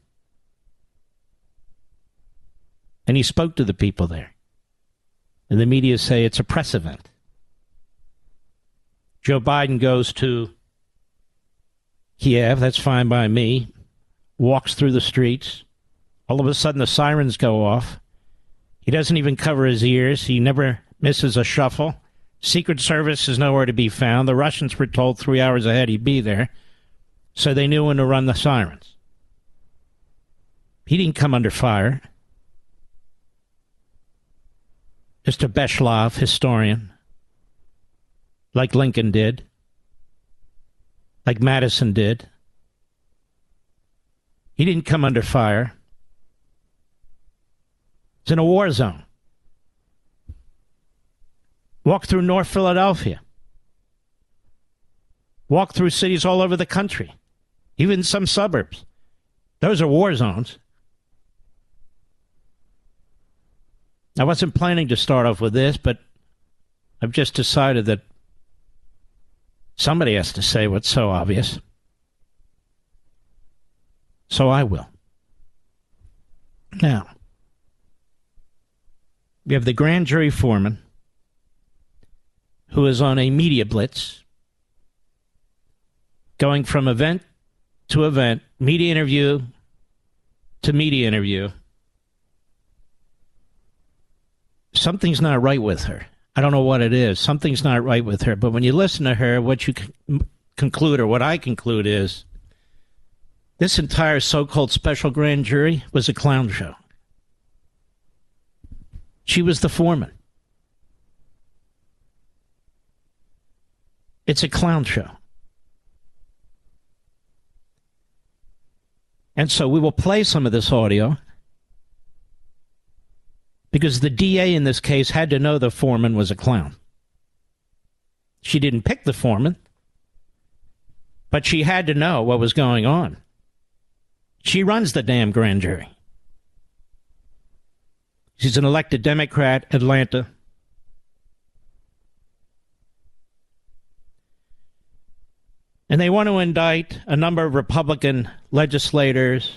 S1: And he spoke to the people there. And the media say it's a press event. Joe Biden goes to Kiev, that's fine by me, walks through the streets. All of a sudden the sirens go off. He doesn't even cover his ears. He never misses a shuffle. Secret Service is nowhere to be found. The Russians were told 3 hours ahead he'd be there, so they knew when to run the sirens. He didn't come under fire. Mr. Beshlov, historian, like Lincoln did, like Madison did. He didn't come under fire. He's in a war zone. Walk through North Philadelphia. Walk through cities all over the country, even some suburbs. Those are war zones. I wasn't planning to start off with this, but I've just decided that somebody has to say what's so obvious. So I will. Now, we have the grand jury foreman who is on a media blitz, going from event to event, media interview to media interview. Something's not right with her. I don't know what it is. Something's not right with her. But when you listen to her, what you conclude, or what I conclude, is this entire so-called special grand jury was a clown show. She was the foreman. It's a clown show. And so we will play some of this audio because the DA in this case had to know the foreman was a clown. She didn't pick the foreman, but she had to know what was going on. She runs the damn grand jury. She's an elected Democrat, Atlanta. And they want to indict a number of Republican legislators.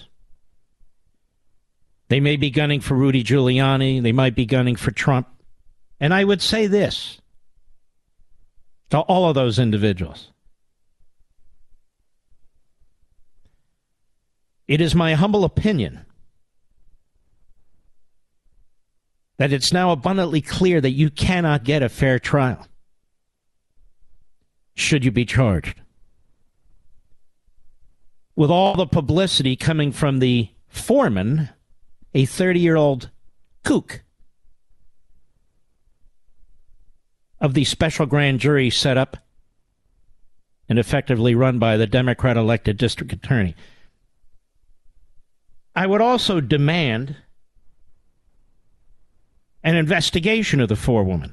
S1: They may be gunning for Rudy Giuliani. They might be gunning for Trump. And I would say this to all of those individuals. It is my humble opinion that it's now abundantly clear that you cannot get a fair trial should you be charged. With all the publicity coming from the foreman, a 30-year-old kook of the special grand jury set up and effectively run by the Democrat-elected district attorney. I would also demand an investigation of the forewoman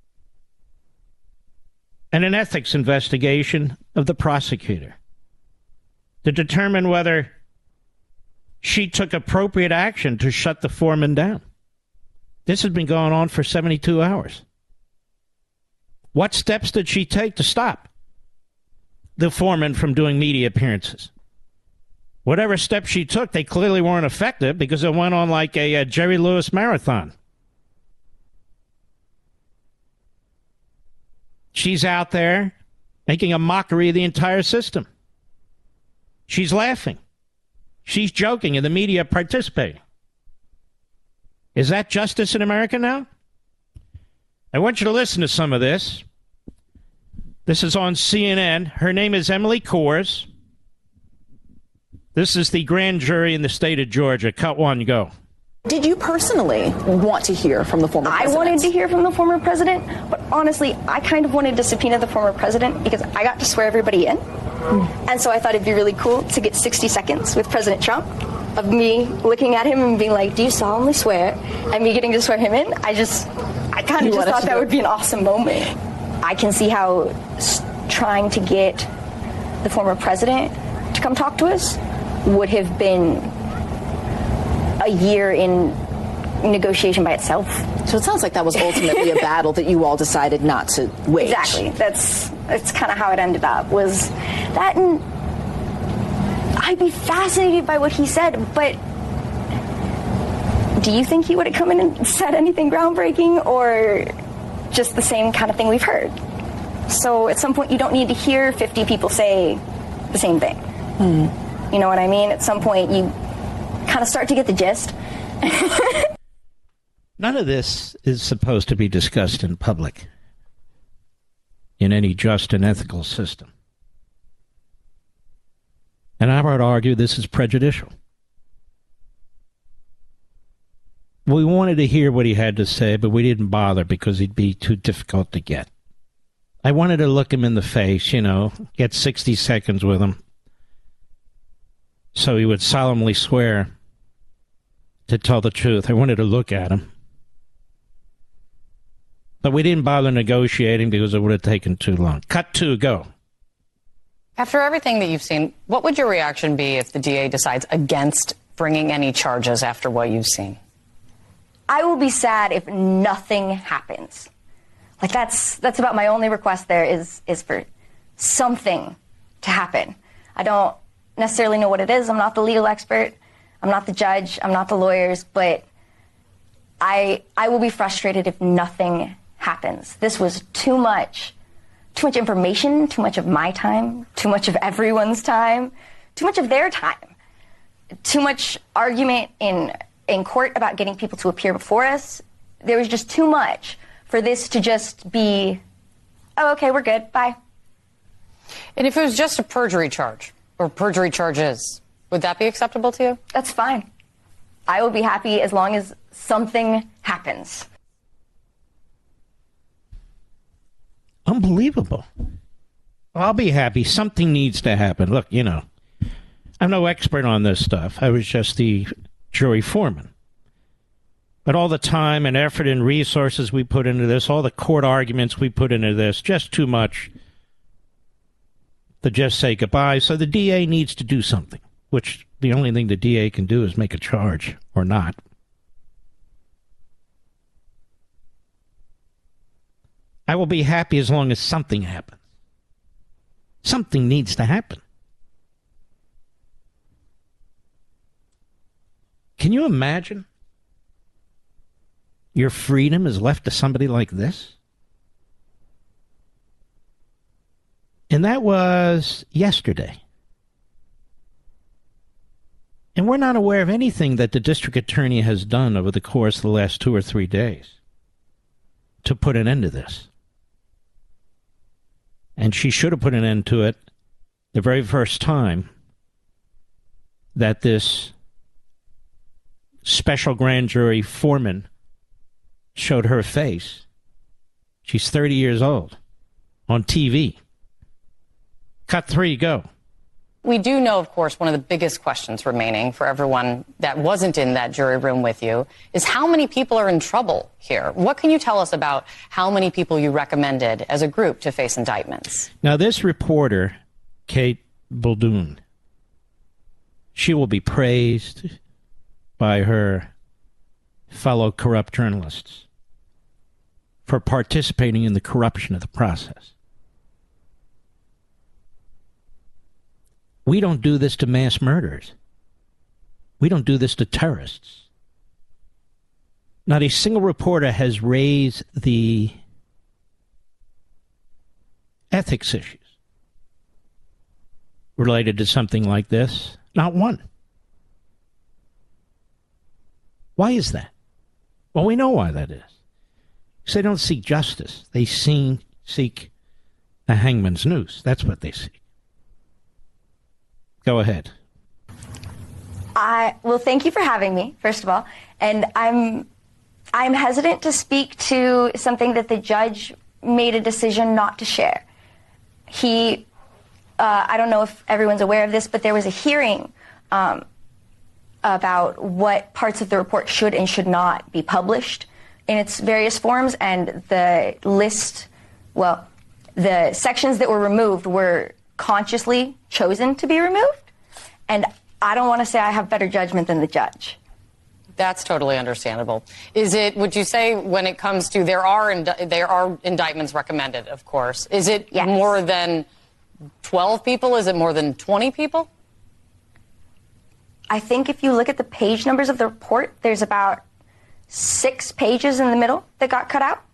S1: and an ethics investigation of the prosecutor to determine whether she took appropriate action to shut the foreman down. This has been going on for 72 hours. What steps did she take to stop the foreman from doing media appearances? Whatever steps she took, they clearly weren't effective because it went on like a Jerry Lewis marathon. She's out there making a mockery of the entire system. She's laughing. She's joking, and the media participating. Is that justice in America now? I want you to listen to some of this. This is on CNN. Her name is Emily Kohrs. This is the grand jury in the state of Georgia. Cut one, go.
S5: Did you personally want to hear from the former president?
S6: I wanted to hear from the former president, but honestly, I kind of wanted to subpoena the former president because I got to swear everybody in. And so I thought it'd be really cool to get 60 seconds with President Trump of me looking at him and being like, do you solemnly swear? And me getting to swear him in. I kind of just thought that would be an awesome moment. I can see how trying to get the former president to come talk to us would have been a year in negotiation by itself.
S5: So it sounds like that was ultimately a battle that you all decided not to wage.
S6: Exactly. That's kind of how it ended up, was that, and I'd be fascinated by what he said, but do you think he would have come in and said anything groundbreaking, or just the same kind of thing we've heard? So at some point you don't need to hear 50 people say the same thing. You know what I mean? At some point you kind of start to get the gist.
S1: None of this is supposed to be discussed in public in any just and ethical system. And I would argue this is prejudicial. We wanted to hear what he had to say, but we didn't bother because he'd be too difficult to get. I wanted to look him in the face, get 60 seconds with him, so he would solemnly swear to tell the truth. I wanted to look at him. But we didn't bother negotiating because it would have taken too long. Cut two, go.
S7: After everything that you've seen, what would your reaction be if the DA decides against bringing any charges after what you've seen?
S6: I will be sad if nothing happens. Like, that's about my only request there is for something to happen. I don't necessarily know what it is. I'm not the legal expert. I'm not the judge. I'm not the lawyers. But I will be frustrated if nothing happens. This was too much information, too much of my time, too much of everyone's time, too much of their time, too much argument in court about getting people to appear before us. There was just too much for this to just be, oh, okay, we're good, bye.
S7: And if it was just a perjury charge, or perjury charges, would that be acceptable to you?
S6: That's fine. I will be happy as long as something happens.
S1: Unbelievable. I'll be happy. Something needs to happen. Look, I'm no expert on this stuff. I was just the jury foreman. But all the time and effort and resources we put into this, all the court arguments we put into this, just too much to just say goodbye. So the DA needs to do something, which the only thing the DA can do is make a charge or not. I will be happy as long as something happens. Something needs to happen. Can you imagine your freedom is left to somebody like this? And that was yesterday. And we're not aware of anything that the district attorney has done over the course of the last 2 or 3 days to put an end to this. And she should have put an end to it the very first time that this special grand jury foreman showed her face. She's 30 years old on TV. Cut 3, go.
S7: We do know, of course, one of the biggest questions remaining for everyone that wasn't in that jury room with you is how many people are in trouble here? What can you tell us about how many people you recommended as a group to face indictments?
S1: Now, this reporter, Kate Bolduan, she will be praised by her fellow corrupt journalists for participating in the corruption of the process. We don't do this to mass murderers. We don't do this to terrorists. Not a single reporter has raised the ethics issues related to something like this. Not one. Why is that? Well, we know why that is. Because they don't seek justice. They seek a hangman's noose. That's what they seek. Go ahead.
S6: Well, thank you for having me, first of all. And I'm hesitant to speak to something that the judge made a decision not to share. I don't know if everyone's aware of this, but there was a hearing about what parts of the report should and should not be published in its various forms, and the sections that were removed were consciously chosen to be removed, and I don't want to say I have better judgment than the judge.
S7: That's totally understandable. Would you say, when it comes to, there are indictments recommended, of course, is it
S6: Yes.
S7: more than 12 people? Is it more than 20 people?
S6: I think if you look at the page numbers of the report, there's about 6 pages in the middle that got cut out.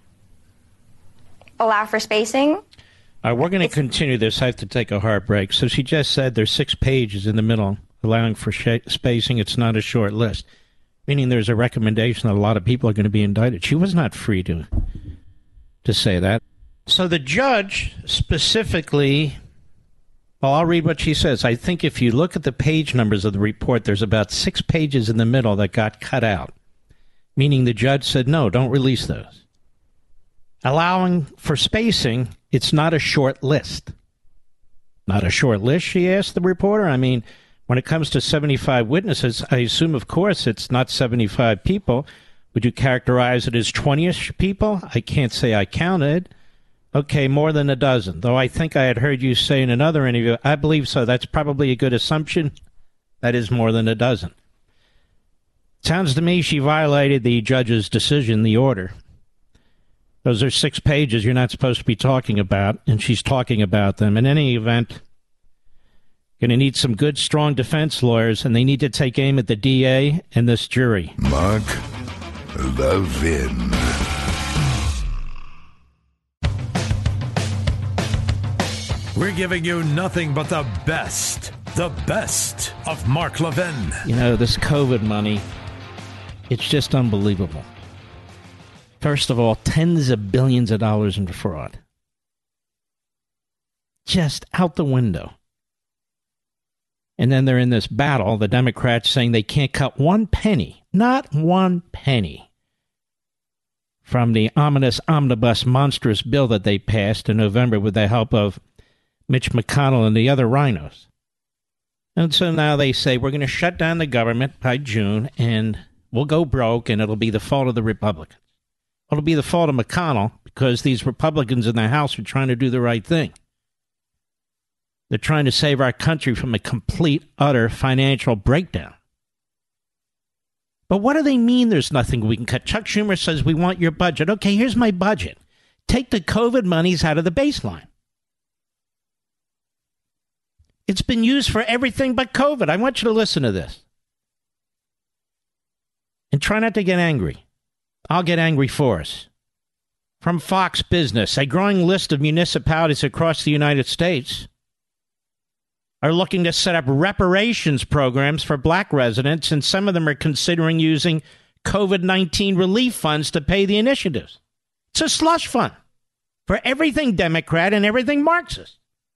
S6: Allow for spacing.
S1: We're going to continue this. I have to take a hard break. So she just said there's 6 pages in the middle, allowing for spacing. It's not a short list, meaning there's a recommendation that a lot of people are going to be indicted. She was not free to say that. So the judge specifically, well, I'll read what she says. I think if you look at the page numbers of the report, there's about 6 pages in the middle that got cut out, meaning the judge said, no, don't release those. Allowing for spacing, it's not a short list. Not a short list, she asked the reporter. I mean, when it comes to 75 witnesses, I assume, of course, it's not 75 people. Would you characterize it as 20-ish people? I can't say I counted. Okay, more than a dozen. Though I think I had heard you say in another interview, I believe so. That's probably a good assumption. That is more than a dozen. Sounds to me she violated the judge's decision, the order. Those are 6 pages you're not supposed to be talking about, and she's talking about them. In any event, going to need some good, strong defense lawyers, and they need to take aim at the DA and this jury.
S4: Mark Levin.
S2: We're giving you nothing but the best of Mark Levin.
S1: You know, this COVID money, it's just unbelievable. First of all, tens of billions of dollars in fraud. Just out the window. And then they're in this battle, the Democrats saying they can't cut one penny, not one penny, from the ominous omnibus monstrous bill that they passed in November with the help of Mitch McConnell and the other rhinos. And so now they say we're going to shut down the government by June and we'll go broke and it'll be the fault of the Republicans. It'll be the fault of McConnell because these Republicans in the House are trying to do the right thing. They're trying to save our country from a complete, utter financial breakdown. But what do they mean there's nothing we can cut? Chuck Schumer says we want your budget. Okay, here's my budget. Take the COVID monies out of the baseline. It's been used for everything but COVID. I want you to listen to this. And try not to get angry. I'll get angry for us. From Fox Business, a growing list of municipalities across the United States are looking to set up reparations programs for black residents, and some of them are considering using COVID-19 relief funds to pay the initiatives. It's a slush fund for everything Democrat and everything Marxist.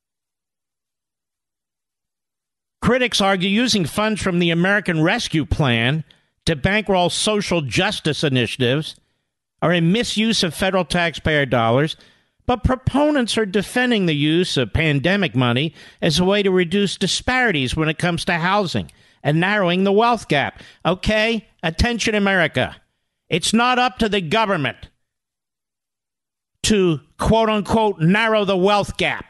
S1: Critics argue using funds from the American Rescue Plan to bankroll social justice initiatives are a misuse of federal taxpayer dollars, but proponents are defending the use of pandemic money as a way to reduce disparities when it comes to housing and narrowing the wealth gap. Okay, attention America. It's not up to the government to, quote unquote, narrow the wealth gap.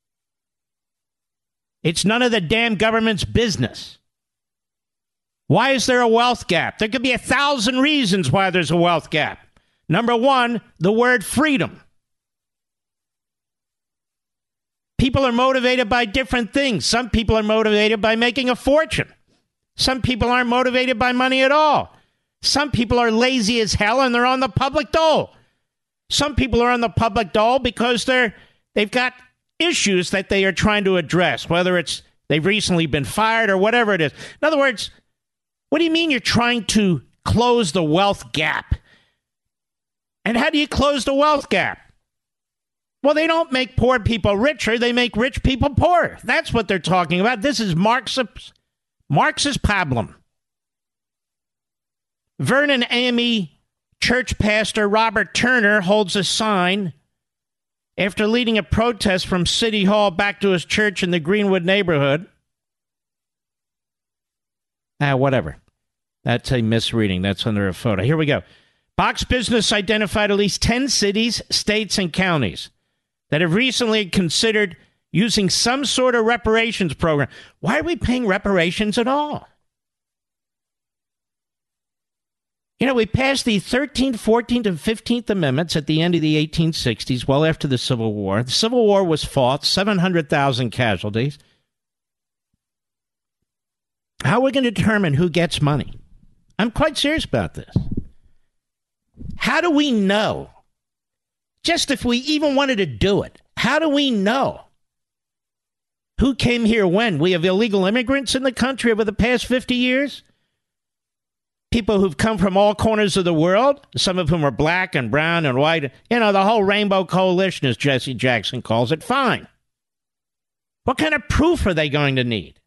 S1: It's none of the damn government's business. Why is there a wealth gap? There could be 1,000 reasons why there's a wealth gap. Number one, the word freedom. People are motivated by different things. Some people are motivated by making a fortune. Some people aren't motivated by money at all. Some people are lazy as hell and they're on the public dole. Some people are on the public dole because they've got issues that they are trying to address, whether it's they've recently been fired or whatever it is. In other words, what do you mean you're trying to close the wealth gap? And how do you close the wealth gap? Well, they don't make poor people richer. They make rich people poorer. That's what they're talking about. This is Marxist problem. Vernon AME church pastor Robert Turner holds a sign after leading a protest from City Hall back to his church in the Greenwood neighborhood. Whatever. That's a misreading. That's under a photo. Here we go. Fox Business identified at least 10 cities, states, and counties that have recently considered using some sort of reparations program. Why are we paying reparations at all? You know, we passed the 13th, 14th, and 15th Amendments at the end of the 1860s, well after the Civil War. The Civil War was fought, 700,000 casualties. How are we going to determine who gets money? I'm quite serious about this. How do we know? Just if we even wanted to do it, how do we know who came here when? We have illegal immigrants in the country over the past 50 years. People who've come from all corners of the world, some of whom are black and brown and white. You know, the whole rainbow coalition, as Jesse Jackson calls it. Fine. What kind of proof are they going to need?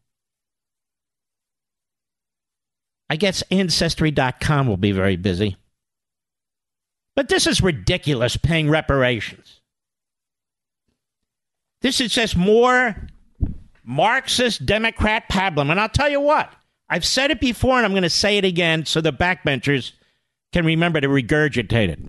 S1: I guess Ancestry.com will be very busy. But this is ridiculous, paying reparations. This is just more Marxist Democrat pablum. And I'll tell you what, I've said it before and I'm going to say it again so the backbenchers can remember to regurgitate it.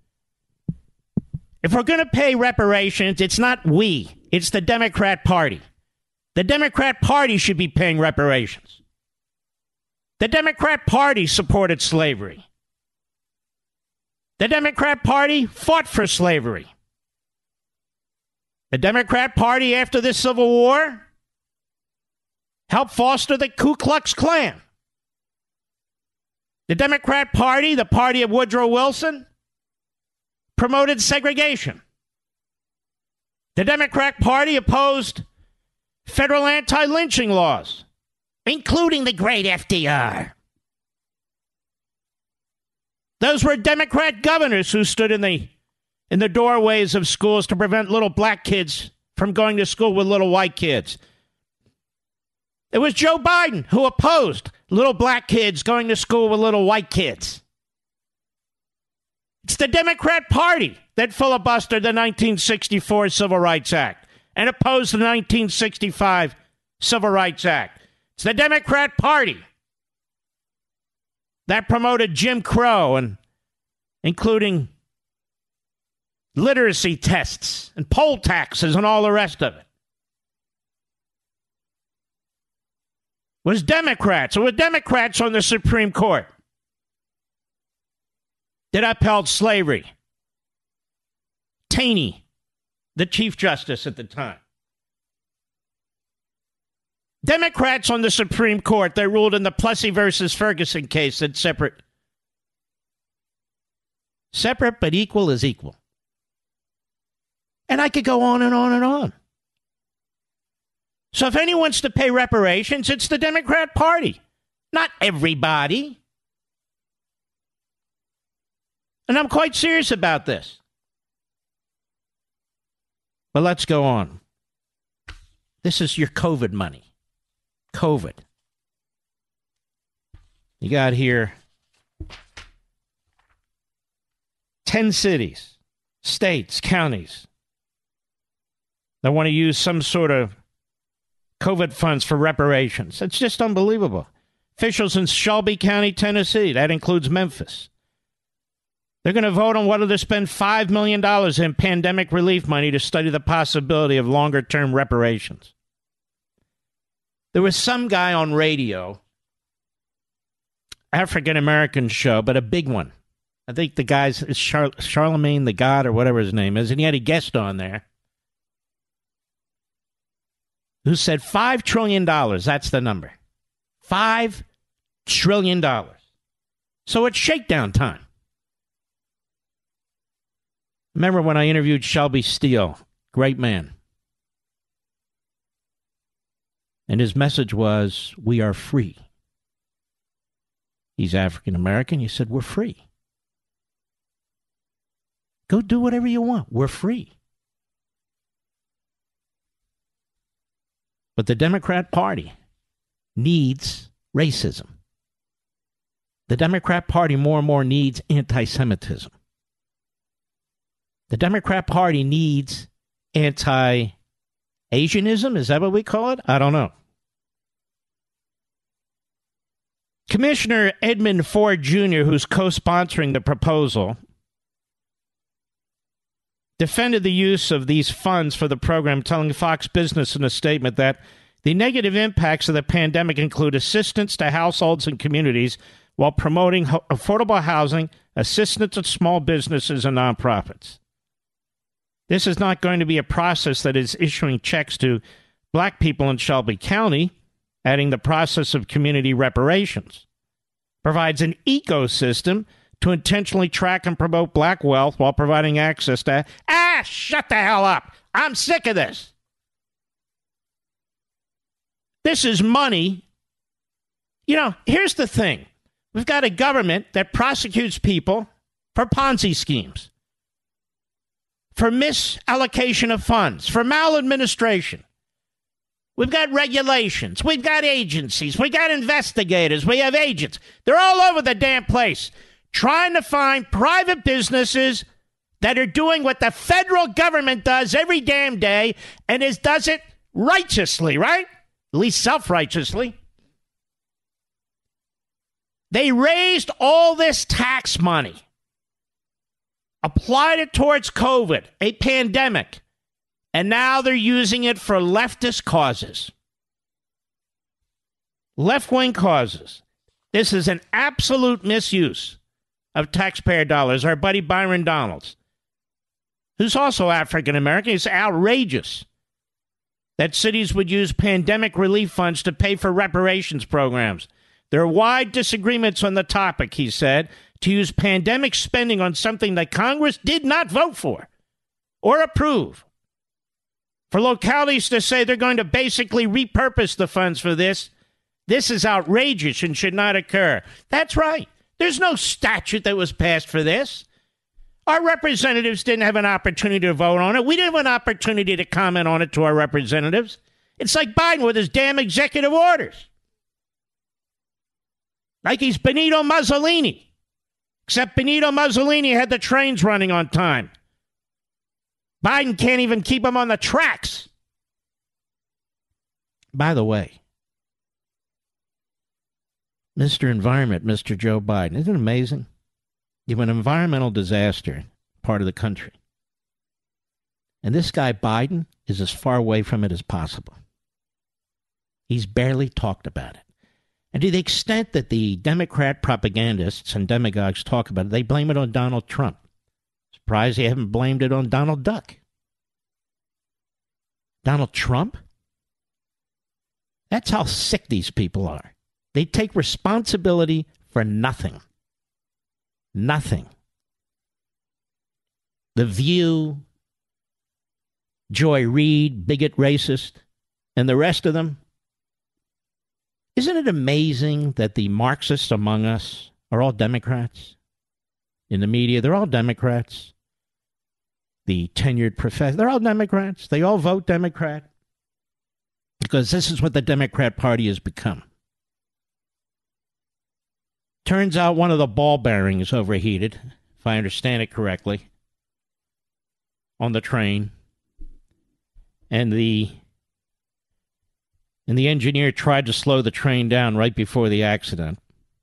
S1: If we're going to pay reparations, it's not we, it's the Democrat Party. The Democrat Party should be paying reparations. The Democrat Party supported slavery. The Democrat Party fought for slavery. The Democrat Party, after the Civil War, helped foster the Ku Klux Klan. The Democrat Party, the party of Woodrow Wilson, promoted segregation. The Democrat Party opposed federal anti-lynching laws, including the great FDR. Those were Democrat governors who stood in the doorways of schools to prevent little black kids from going to school with little white kids. It was Joe Biden who opposed little black kids going to school with little white kids. It's the Democrat Party that filibustered the 1964 Civil Rights Act and opposed the 1965 Civil Rights Act. It's the Democrat Party that promoted Jim Crow, and including literacy tests and poll taxes and all the rest of it. It was Democrats on the Supreme Court that upheld slavery. Taney, the Chief Justice at the time. Democrats on the Supreme Court that ruled in the Plessy versus Ferguson case that separate but equal is equal. And I could go on and on and on. So if anyone wants to pay reparations, it's the Democrat Party. Not everybody. And I'm quite serious about this. But let's go on. This is your COVID money. COVID. You got here 10 cities, states, counties that want to use some sort of COVID funds for reparations. It's just unbelievable. Officials in Shelby County, Tennessee, that includes Memphis, they're going to vote on whether to spend $5 million in pandemic relief money to study the possibility of longer-term reparations. There was some guy on radio, African-American show, but a big one. I think the guy's Charlemagne the God or whatever his name is, and he had a guest on there who said $5 trillion, that's the number. $5 trillion. So it's shakedown time. Remember when I interviewed Shelby Steele, great man. And his message was, we are free. He's African American. He said, we're free. Go do whatever you want. We're free. But the Democrat Party needs racism. The Democrat Party more and more needs anti-Semitism. The Democrat Party needs anti-Asianism. Is that what we call it? I don't know. Commissioner Edmund Ford Jr., who's co-sponsoring the proposal, defended the use of these funds for the program, telling Fox Business in a statement that the negative impacts of the pandemic include assistance to households and communities while promoting affordable housing, assistance to small businesses and nonprofits. This is not going to be a process that is issuing checks to black people in Shelby County, adding the process of community reparations. Provides an ecosystem to intentionally track and promote black wealth while providing access to... shut the hell up. I'm sick of this. This is money. You know, here's the thing. We've got a government that prosecutes people for Ponzi schemes, for misallocation of funds, for maladministration. We've got regulations. We've got agencies. We got investigators. We have agents. They're all over the damn place trying to find private businesses that are doing what the federal government does every damn day and does it righteously, right? At least self-righteously. They raised all this tax money, applied it towards COVID, a pandemic, and now they're using it for leftist causes. Left-wing causes. This is an absolute misuse of taxpayer dollars. Our buddy Byron Donalds, who's also African American, is outrageous that cities would use pandemic relief funds to pay for reparations programs. There are wide disagreements on the topic, he said, to use pandemic spending on something that Congress did not vote for or approve. For localities to say they're going to basically repurpose the funds for this is outrageous and should not occur. That's right. There's no statute that was passed for this. Our representatives didn't have an opportunity to vote on it. We didn't have an opportunity to comment on it to our representatives. It's like Biden with his damn executive orders. Like he's Benito Mussolini. Except Benito Mussolini had the trains running on time. Biden can't even keep them on the tracks. By the way, Mr. Environment, Mr. Joe Biden, isn't it amazing? You have an environmental disaster, part of the country. And this guy, Biden, is as far away from it as possible. He's barely talked about it. And to the extent that the Democrat propagandists and demagogues talk about it, they blame it on Donald Trump. Surprised they haven't blamed it on Donald Duck. Donald Trump? That's how sick these people are. They take responsibility for nothing. Nothing. The View, Joy Reid, bigot, racist, and the rest of them. Isn't it amazing that the Marxists among us are all Democrats? In the media, they're all Democrats. The tenured professors, they're all Democrats. They all vote Democrat. Because this is what the Democrat Party has become. Turns out one of the ball bearings overheated, if I understand it correctly, on the train. And the engineer tried to slow the train down right before the accident.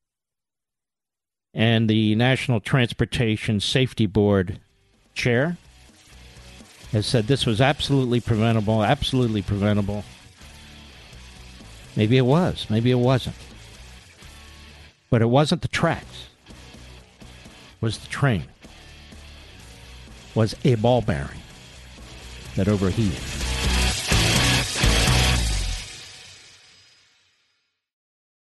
S1: And the National Transportation Safety Board chair has said this was absolutely preventable, absolutely preventable. Maybe it was, maybe it wasn't. But it wasn't the tracks. It was the train. It was a ball bearing that overheated.